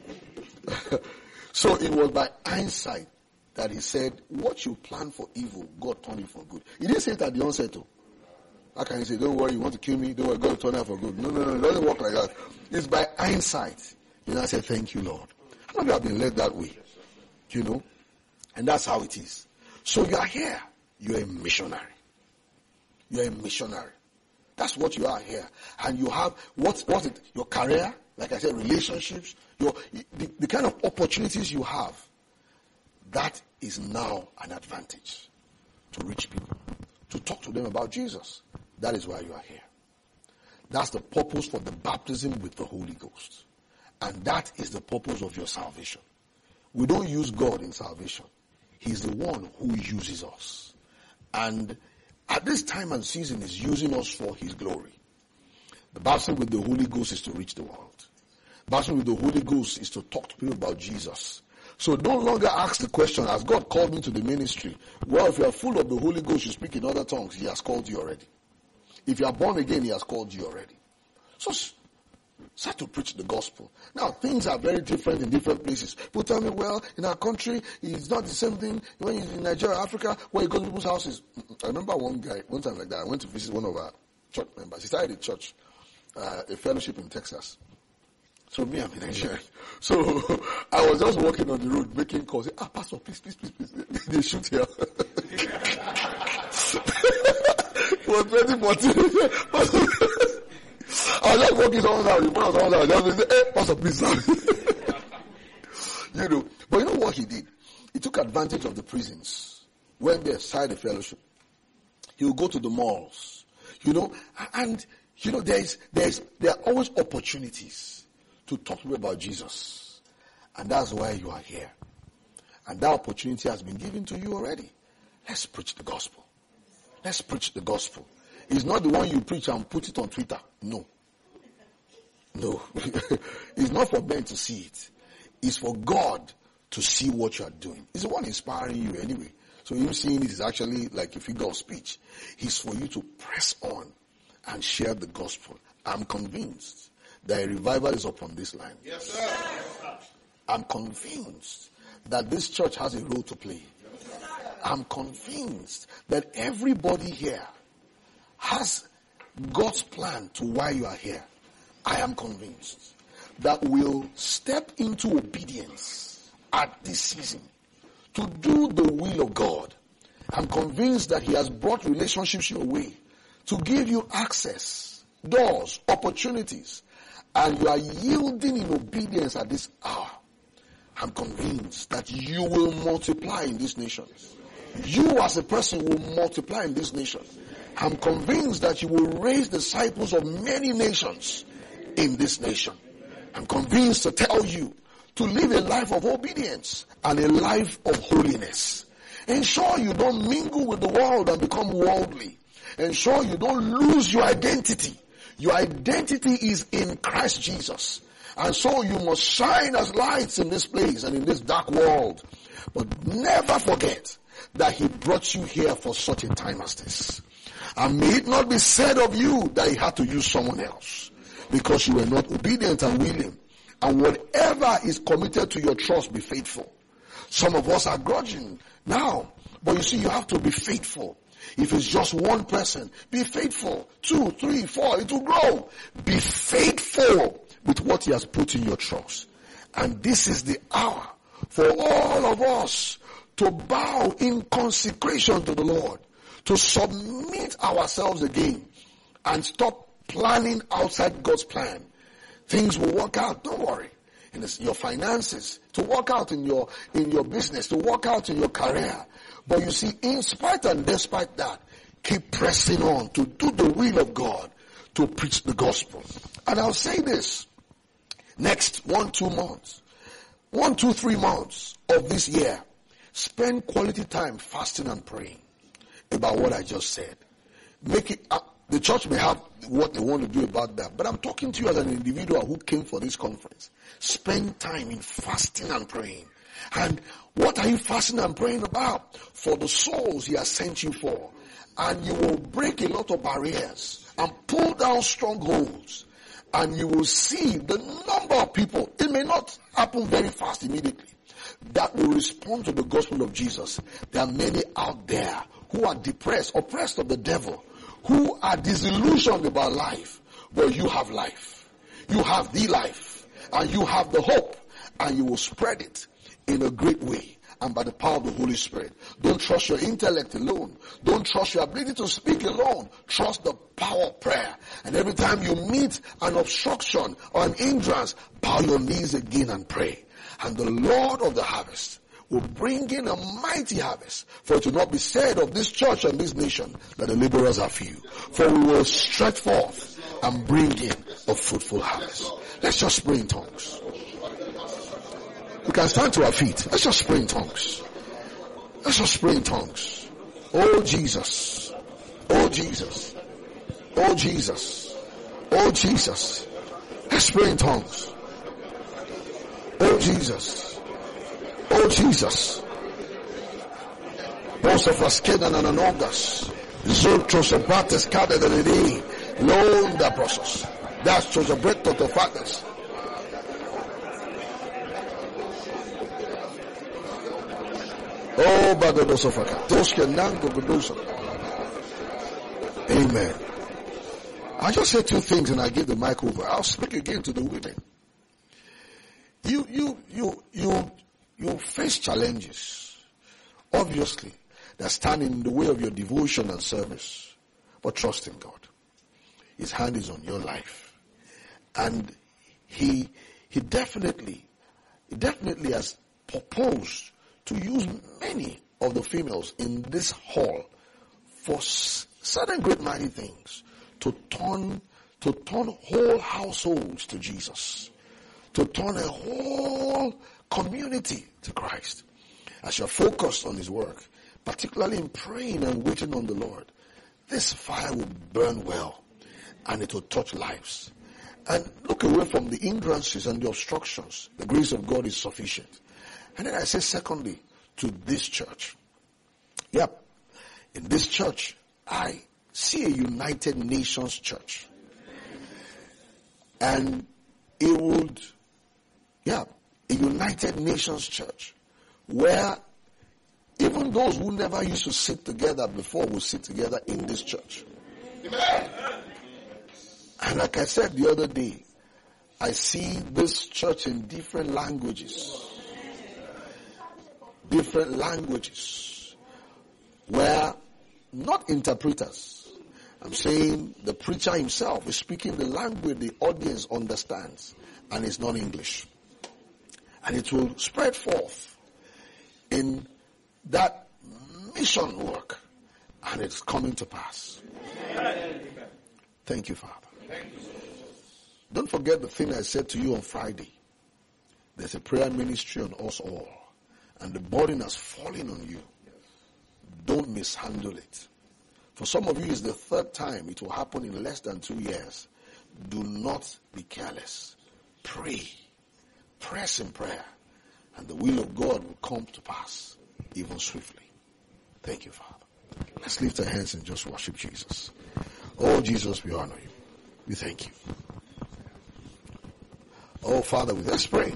So it was by hindsight that he said, what you plan for evil, God turned it for good. He didn't say it at the onset. How can he say, don't worry, you want to kill me? Don't worry, God will turn it for good. No, it doesn't work like that. It's by hindsight. I said, thank you, Lord. How many have been led that way? And that's how it is. So you are here. You're a missionary. You're a missionary. That's what you are here. And you have, what's it? Your career, like I said, relationships, the kind of opportunities you have. That is now an advantage to reach people, to talk to them about Jesus. That is why you are here. That's the purpose for the baptism with the Holy Ghost. And that is the purpose of your salvation. We don't use God in salvation. He's the one who uses us. And at this time and season is using us for his glory. The baptism with the Holy Ghost is to reach the world. Baptism with the Holy Ghost is to talk to people about Jesus. So no longer ask the question, has God called me to the ministry? Well, if you are full of the Holy Ghost, you speak in other tongues, he has called you already. If you are born again, he has called you already. So start to preach the gospel. Now, things are very different in different places. People tell me, well, in our country, it's not the same thing. When you're in Nigeria, Africa, where you go to people's houses. I remember one time like that, I went to visit one of our church members. He started a church, a fellowship in Texas. So me, I'm in Nigeria. So I was just walking on the road, making calls. Pastor, please. They shoot here. It was 2014. I was just walking someone's house, in front of someone's house. I just said, hey, Pastor, please. But you know what he did? He took advantage of the prisons. When they started the fellowship, he would go to the malls. And there are always opportunities to talk to people about Jesus. And that's why you are here. And that opportunity has been given to you already. Let's preach the gospel. Let's preach the gospel. It's not the one you preach and put it on Twitter. No. It's not for men to see it. It's for God to see what you are doing. It's the one inspiring you anyway. So him seeing it is actually like a figure of speech. It's for you to press on and share the gospel. I'm convinced that a revival is upon this land. Yes, sir. I'm convinced that this church has a role to play. I'm convinced that everybody here has God's plan to why you are here. I am convinced that we'll step into obedience at this season to do the will of God. I'm convinced that he has brought relationships your way to give you access, doors, opportunities, and you are yielding in obedience at this hour. I'm convinced that you will multiply in this nation. You as a person will multiply in this nation. I'm convinced that you will raise disciples of many nations in this nation. I'm convinced to tell you to live a life of obedience and a life of holiness. Ensure you don't mingle with the world and become worldly. Ensure you don't lose your identity. Your identity is in Christ Jesus. And so you must shine as lights in this place and in this dark world. But never forget that he brought you here for such a time as this. And may it not be said of you that he had to use someone else because you were not obedient and willing. And whatever is committed to your trust, be faithful. Some of us are grudging now, but you see, you have to be faithful. If it's just one person, be faithful. 2, 3, 4, it will grow. Be faithful with what he has put in your trust. And this is the hour for all of us to bow in consecration to the Lord, to submit ourselves again and stop planning outside God's plan. Things will work out, don't worry. In your finances, to work out in your business, to work out in your career. But you see, in spite and despite that, keep pressing on to do the will of God, to preach the gospel. And I'll say this, next 1, 2 months, 1, 2, 3 months of this year, spend quality time fasting and praying about what I just said. Make it up. The church may have what they want to do about that, but I'm talking to you as an individual who came for this conference. Spend time in fasting and praying. And what are you fasting and praying about? For the souls he has sent you for. And you will break a lot of barriers and pull down strongholds. And you will see the number of people, it may not happen very fast immediately, that will respond to the gospel of Jesus. There are many out there who are depressed, oppressed of the devil, who are disillusioned about life. But you have life. You have the life. And you have the hope. And you will spread it in a great way. And by the power of the Holy Spirit. Don't trust your intellect alone. Don't trust your ability to speak alone. Trust the power of prayer. And every time you meet an obstruction or an hindrance, bow your knees again and pray. And the Lord of the harvest will bring in a mighty harvest. For it will not be said of this church and this nation that the laborers are few. For we will stretch forth and bring in a fruitful harvest. Let's just pray in tongues. We can stand to our feet. Let's just pray in tongues. Let's just pray in tongues. Oh Jesus. Oh Jesus. Oh Jesus. Oh Jesus. Let's pray in tongues. Oh Jesus. Oh Jesus. Bosafas kedan ananogas. Zoltros abates kada de lady. Loan the process. That's to the breath of the fathers. Oh, Badosofaka. Amen. I just say two things and I give the mic over. I'll speak again to the women. You face challenges, obviously, that stand in the way of your devotion and service. But trust in God. His hand is on your life. And he definitely has proposed to use many of the females in this hall for certain great mighty things, to turn whole households to Jesus, to turn a whole community to Christ. As you're focused on his work, particularly in praying and waiting on the Lord, this fire will burn well and it will touch lives. And look away from the hindrances and the obstructions. The grace of God is sufficient. And then I say secondly, to this church. Yep. In this church, I see a United Nations church. And it would, a United Nations church where even those who never used to sit together before will sit together in this church. Amen. And like I said the other day, I see this church in different languages. Different languages. Where not interpreters. I'm saying the preacher himself is speaking the language the audience understands. And it's not English. And it will spread forth in that mission work. And it's coming to pass. Thank you, Father. Don't forget the thing I said to you on Friday. There's a prayer ministry on us all. And the burden has fallen on you. Don't mishandle it. For some of you, it's the third time. It will happen in less than 2 years. Do not be careless. Pray. Press in prayer. And the will of God will come to pass, even swiftly. Thank you, Father. Let's lift our hands and just worship Jesus. Oh, Jesus, we honor you. We thank you. Oh, Father, let's pray.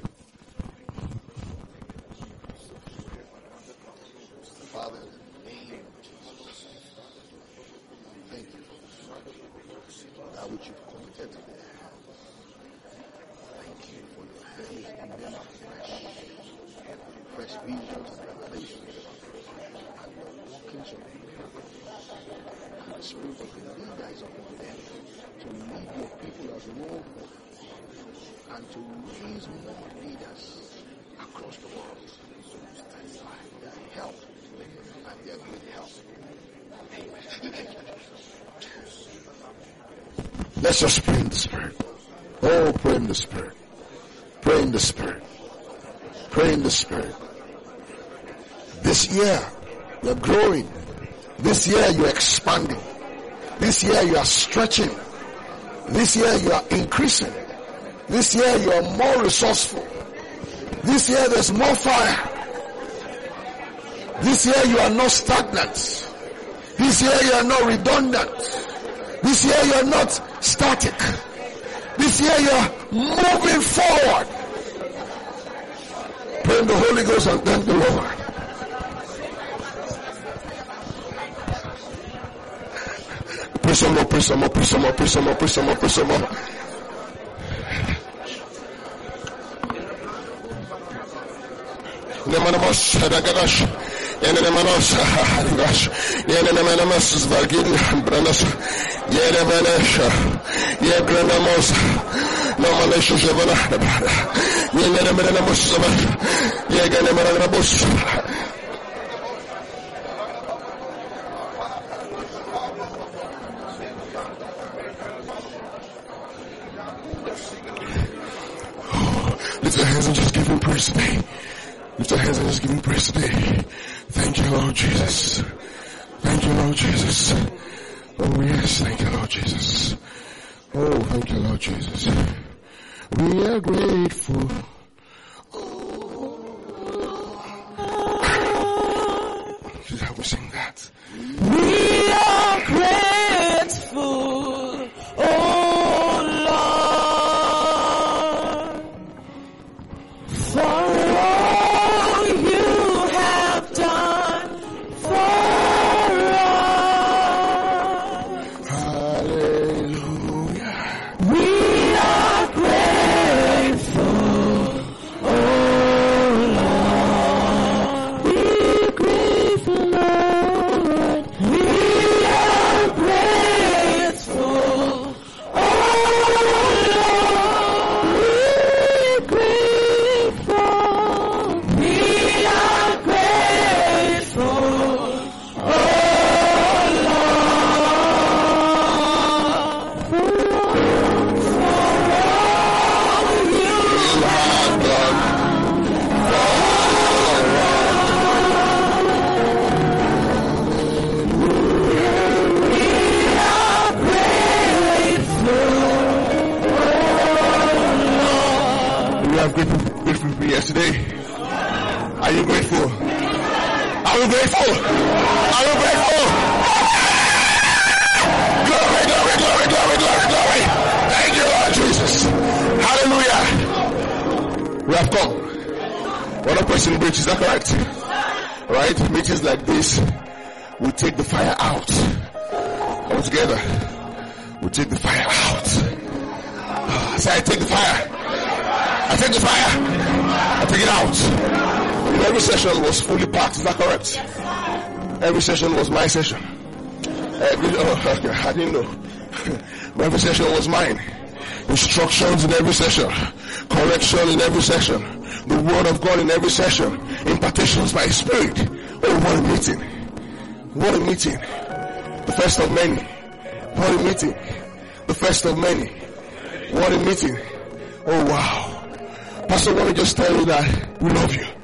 Father, in the name of Jesus, thank you for that which you've committed to their hands. Thank you for your hand in them fresh visions and revelations, and the workings of the miracles, and the spirit of the leader is upon them to lead your people as role models and to raise more leaders across the world and find their help and their good help. Amen. Let's just pray in the Spirit. Oh, pray in the Spirit. Pray in the Spirit. Pray in the Spirit. This year, you're growing. This year, you're expanding. This year, you are stretching. This year, you are increasing. This year, you are more resourceful. This year, there's more fire. This year, you are not stagnant. This year, you are not redundant. This year, you are not static. This year, you are moving forward. Pray in the Holy Ghost and thank the Lord. Pray some more, pray some more, pray some more, pray some more, pray some more, pray some more. Lift your hands and just give him praise today. Lift your hands and just give him praise today. Thank you, Lord Jesus. Thank you, Lord Jesus. Oh yes, thank you, Lord Jesus. Oh, thank you, Lord Jesus. We are grateful. Just help me sing that. We are grateful, oh Lord, for all you have done for us. Hallelujah. We are grateful, oh Lord. We are grateful, Lord. We are grateful, oh Lord. We are grateful, oh We are grateful for yesterday. Are you grateful? Are you grateful? Are you grateful? Glory, glory, glory, glory, glory, glory. Thank you, Lord Jesus. Hallelujah. We have come. One person preach, is that correct? Right? Meetings like this, we take the fire out. All together. We take the fire out. Say, I take the fire. I take the fire. I take it out. Every session was fully packed. Is that correct? Every session was my session. I didn't know. Every session was mine. Instructions in every session. Correction in every session. The word of God in every session. Impartations by Spirit. Oh, what a meeting. What a meeting. The first of many. What a meeting. The first of many. What a meeting. Oh, wow. Pastor, I want to just tell you that we love you.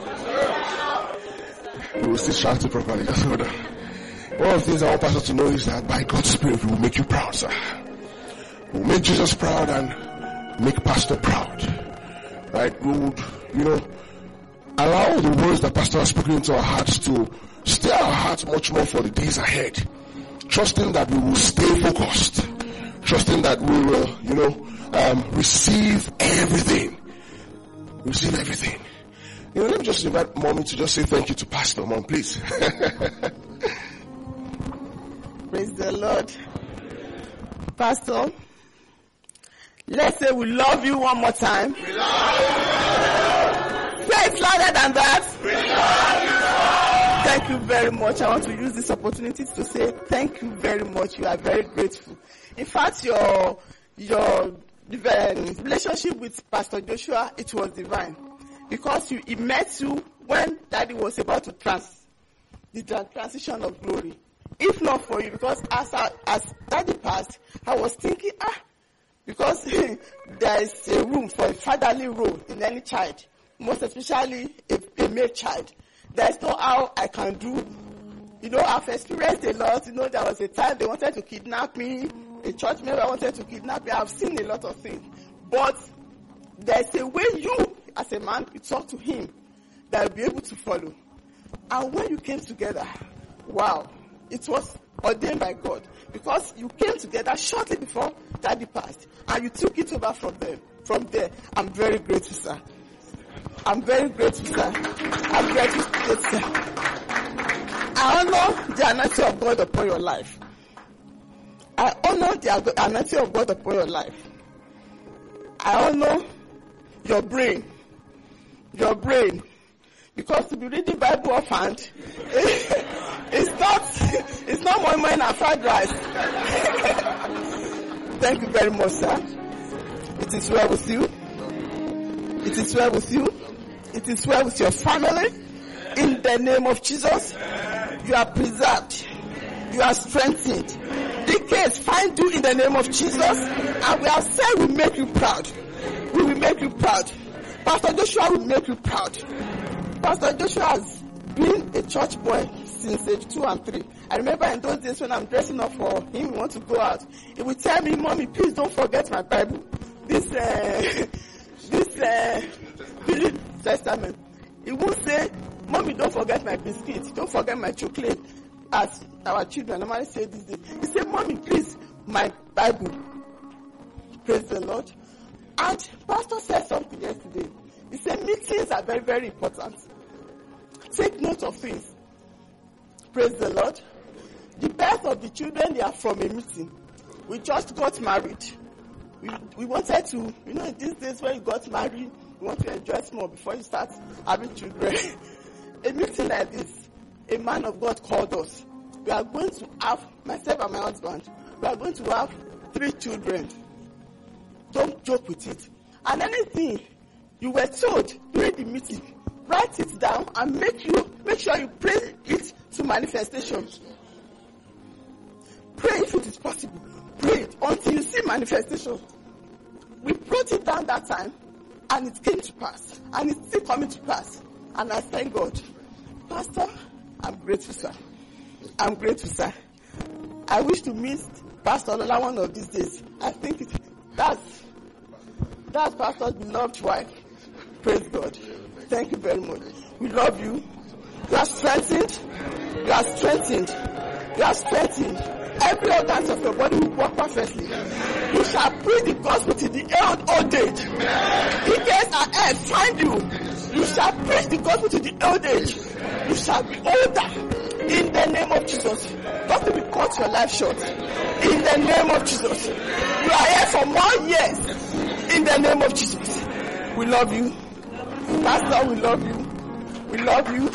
We will still shout it properly. Just hold on. One of the things I want Pastor to know is that by God's Spirit, we will make you proud, sir. We will make Jesus proud and make Pastor proud. Right? We would, allow the words that Pastor has spoken into our hearts to stir our hearts much more for the days ahead. Trusting that we will stay focused. Trusting that we will, receive everything. Receive everything. Let me just invite Mommy to just say thank you to Pastor. Mom, please. Praise the Lord. Pastor, let's say we love you one more time. We love you. Say it louder than that. We love you. Thank you very much. I want to use this opportunity to say thank you very much. You are very grateful. In fact, your relationship with Pastor Joshua, it was divine. Because he met you when Daddy was about to the transition of glory. If not for you, because as Daddy passed, I was thinking, because there is a room for a fatherly role in any child, most especially a male child. There is no how I can do. I've experienced a lot. There was a time they wanted to kidnap me. A church member wanted to kidnap me. I've seen a lot of things. But there's a way you, as a man, you talk to him that will be able to follow. And when you came together, wow, it was ordained by God. Because you came together shortly before Daddy passed. And you took it over from there. I'm very grateful, sir. I'm very grateful, sir. I'm grateful, sir. I honor the anointing of God upon your life. I honor the anointing of God upon your life. I honor your brain. Because to be reading Bible offhand, it's not more money than fried rice. Thank you very much, sir. It is well with you. It is well with you. It is well with your family. In the name of Jesus, you are preserved. You are strengthened. Decades find you in the name of Jesus. And we have said we make you proud. We will make you proud. Pastor Joshua will make you proud. Pastor Joshua has been a church boy meeting stage 2 and 3. I remember in those days when I'm dressing up for him, we want to go out. He would tell me, Mommy, please don't forget my Bible. This Testament. He won't say, Mommy, don't forget my biscuits, don't forget my chocolate, as our children normally say these days. He said, Mommy, please, my Bible. Praise the Lord. And Pastor said something yesterday. He said, meetings are very, very important. Take note of things. Praise the Lord. The birth of the children, they are from a meeting. We just got married. We wanted to, in these days when you got married, you want to enjoy more before you start having children. A meeting like this, a man of God called us. We are going to have, myself and my husband, we are going to have 3 children. Don't joke with it. And anything you were told during the meeting, write it down and make sure you pray it to manifestations. Pray if it is possible. Pray it until you see manifestation. We brought it down that time and it came to pass. And it's still coming to pass. And I thank God. Pastor, I'm grateful, sir. I'm grateful, sir. I wish to meet Pastor Lola one of these days. I think that's Pastor's beloved wife. Praise God. Thank you very much. We love you. You are strengthened. You are strengthened. You are strengthened. Every organ of your body will work perfectly. You shall preach the gospel to the old age. In case our head find you, you shall preach the gospel to the old age. You shall be older. In the name of Jesus. Don't be cut your life short. In the name of Jesus. You are here for more years. In the name of Jesus. We love you. Pastor, we love you. We love you.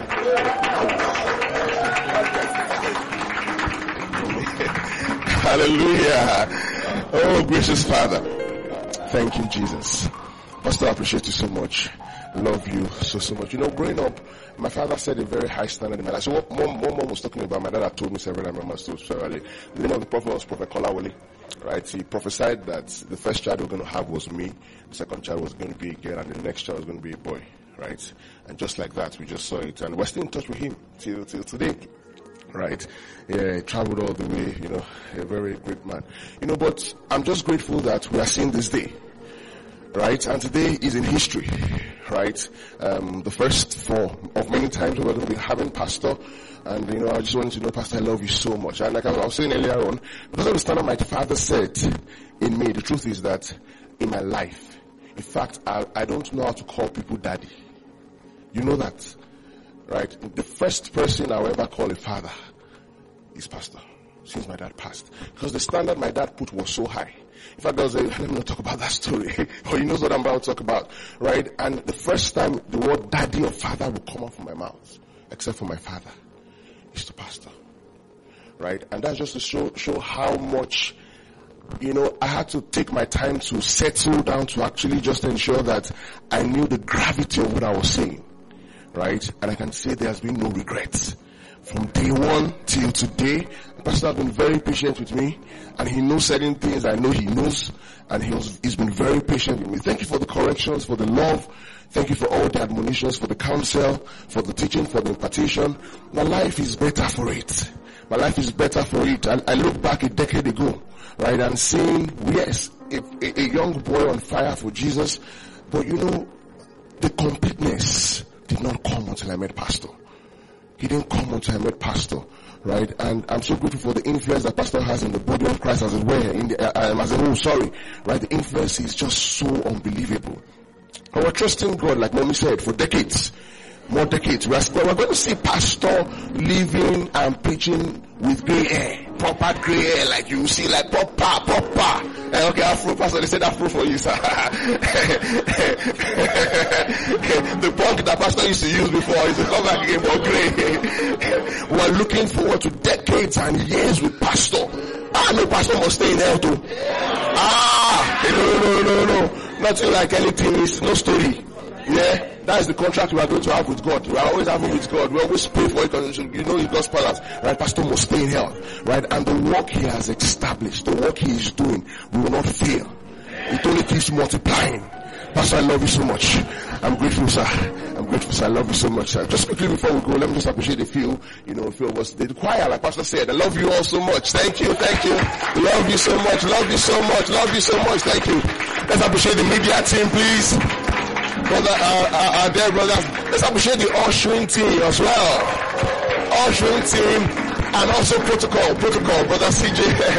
Hallelujah. Oh, gracious Father. Thank you, Jesus. Pastor, I appreciate you so much. Love you so much. Growing up, my father set a very high standard in my life. So what mom was talking about, my dad had told me several times, my mom told several. The name of the prophet was Prophet Kolawole. Right? He prophesied that the first child we're going to have was me, the second child was going to be a girl, and the next child was going to be a boy. Right? And just like that, we just saw it. And we're still in touch with him till today. Right? Yeah, he traveled all the way, a very great man. But I'm just grateful that we are seeing this day. Right? And today is in history. Right? The first of many times we're going to be having Pastor. And, I just wanted to know, Pastor, I love you so much. And like I was saying earlier on, because of the standard my father set in me, the truth is that in my life, in fact, I don't know how to call people daddy. You know that, right? The first person I will ever call a father is Pastor, since my dad passed. Because the standard my dad put was so high. In fact, let me not talk about that story. But he knows what I'm about to talk about, right? And the first time the word daddy or father will come out from my mouth, except for my father, is to Pastor, right? And that's just to show how much, I had to take my time to settle down to actually just ensure that I knew the gravity of what I was saying, right? And I can say there has been no regrets. From day one till today, the pastor has been very patient with me, and he knows certain things I know he knows, and he's been very patient with me. Thank you for the corrections, for the love. Thank you for all the admonitions, for the counsel, for the teaching, for the impartation. My life is better for it. My life is better for it. And I look back a decade ago, right, and seeing, yes, a young boy on fire for Jesus, but the completeness did not come until I met Pastor. He didn't come until I met Pastor, right? And I'm so grateful for the influence that Pastor has in the body of Christ as it were, as a whole, right? The influence is just so unbelievable. And we're trusting God, like Mommy said, for decades. More decades. We're going to see Pastor living and preaching with grey hair. Proper grey hair, like you see, like proper. Okay, Afro, Pastor, they said Afro for you, sir. The punk that Pastor used to use before is to come back again for grey. We're looking forward to decades and years with Pastor. No, Pastor must stay in hell too. No. Nothing like anything, it's no story. Yeah, that is the contract we are going to have with God. We are always having with God. We always pray for it because it's God's palace. Right, Pastor must stay in health. Right, and the work he has established, the work he is doing, we will not fail. It only keeps multiplying. Pastor, I love you so much. I'm grateful, sir. I'm grateful, sir. I love you so much, sir. Just quickly before we go, let me just appreciate a few of us. The choir, like Pastor said, I love you all so much. Thank you. Love you so much. Love you so much. Thank you. Let's appreciate the media team, please. Our dear brothers. Let's appreciate the ushering team as well. Ushering team and also protocol, brother CJ.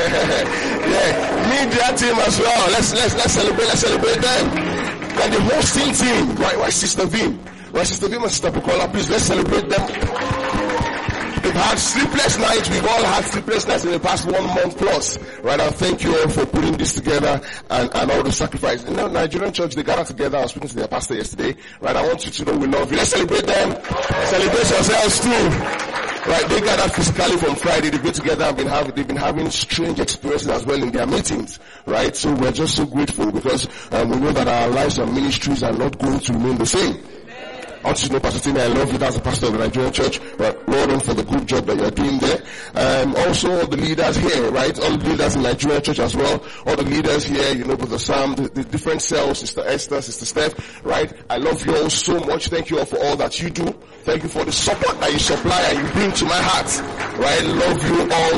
Yeah, media team as well. Let's celebrate them. And the hosting team, right, Sister Vim. Right, Sister Vim and Sister Bukola, please, let's celebrate them. They've had sleepless nights. We've all had sleepless nights in the past 1 month plus. Right, and thank you all for putting this together and all the sacrifice. In the Nigerian church, they gathered together. I was speaking to their pastor yesterday. Right, I want you to know we love you. Let's celebrate them. Celebrate yourselves too. Right, they gathered physically from Friday. They go together and they've been having strange experiences as well in their meetings. Right, so we're just so grateful because we know that our lives and ministries are not going to remain the same. I want you to know, Pastor Timmy, I love you. That's the pastor of the Nigerian church. Well done for the good job that you're doing there. Also all the leaders here, right? All the leaders in Nigerian church as well. All the leaders here, Brother Sam, the different cells, Sister Esther, Sister Steph, right? I love you all so much. Thank you all for all that you do. Thank you for the support that you supply and you bring to my heart. Right? Love you all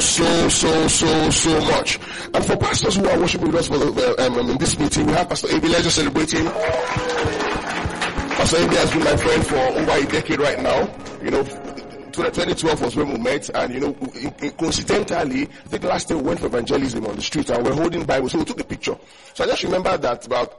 so much. And for pastors who are worshiping with us for in this meeting, we have Pastor Abi. Let's just celebrate him. Pastor Abi has been my friend for over a decade right now. 2012 was when we met, and coincidentally, I think last year we went for evangelism on the street and we're holding Bibles, so we took a picture. So I just remember that about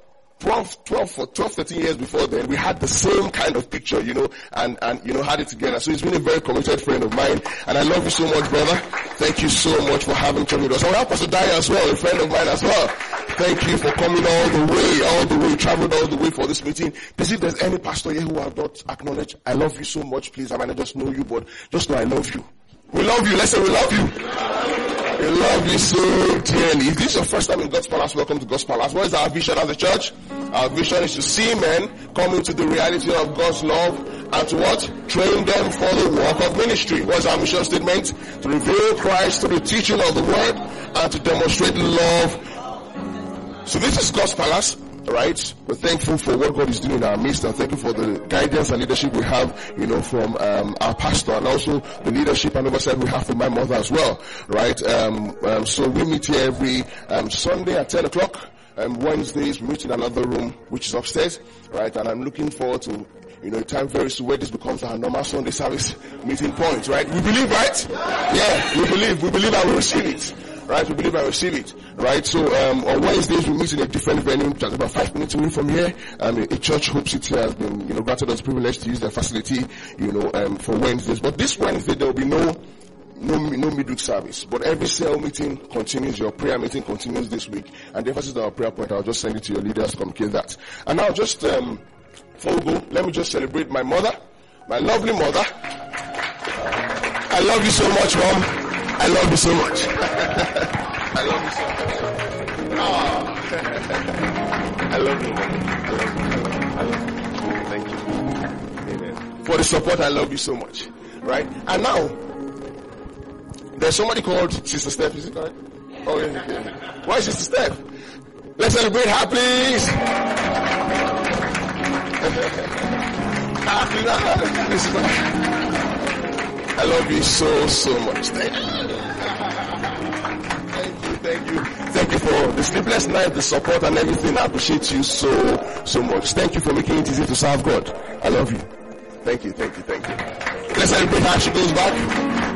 13 years before then, we had the same kind of picture, and had it together. So he's been a very committed friend of mine, and I love you so much, brother. Thank you so much for having church with us. I will have Pastor Daya as well, a friend of mine as well. Thank you for coming all the way, traveled all the way for this meeting. Please, if there's any pastor here who have not acknowledged, I love you so much, please. I might not just know you, but just know I love you. We love you. Let's say we love you. We love you so dearly. If this is your first time in God's Palace, welcome to God's Palace. What is our vision as a church? Our vision is to see men come into the reality of God's love and to what? Train them for the work of ministry. What is our mission statement? To reveal Christ through the teaching of the word and to demonstrate love. So this is God's Palace. Right? We're thankful for what God is doing in our midst, and thank you for the guidance and leadership we have, from our pastor, and also the leadership and oversight we have from my mother as well. Right? So we meet here every Sunday at 10 o'clock. Wednesdays we meet in another room which is upstairs. Right? And I'm looking forward to a time very soon where this becomes our normal Sunday service meeting point. Right? We believe, right? Yeah, we believe and we receive it. Right, we believe I receive it. Right, so on Wednesdays we meet in a different venue, just about 5 minutes away from here. A church Hope City has been, granted us the privilege to use their facility, for Wednesdays. But this Wednesday there will be no midweek service. But every cell meeting continues. Your prayer meeting continues this week. And the emphasis on our prayer point, I'll just send it to your leaders to communicate that. And now, just before we go, let me just celebrate my mother, my lovely mother. I love you so much, Mom. I love you so much. I love you so much. I love you. I love you. Thank you. Amen. For the support, I love you so much. Right? And now, there's somebody called Sister Steph. Is it correct? Oh, yeah. Why is Sister Steph? Let's celebrate her, please. I love you so much. Thank you for the sleepless night, the support and everything. I appreciate you so much. Thank you for making it easy to serve God. I love you. Thank you. Let's celebrate how she goes back.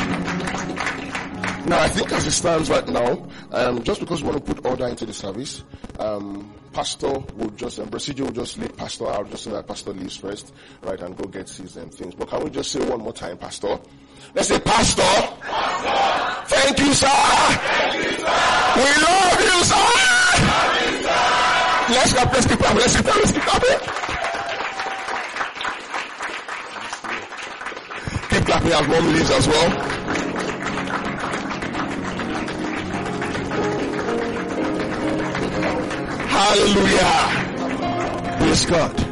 Now, I think as it stands right now, just because we want to put order into the service, Pastor will just, Brasidio will just lead Pastor out just so that Pastor leaves first, right, and go get his things. But can we just say one more time, Pastor? Let's say, Pastor. Pastor. Thank you, sir. Thank you, sir. We love you, sir. Love you, sir. Let's keep clapping. Keep clapping as Mom leaves as well. Hallelujah. Praise God.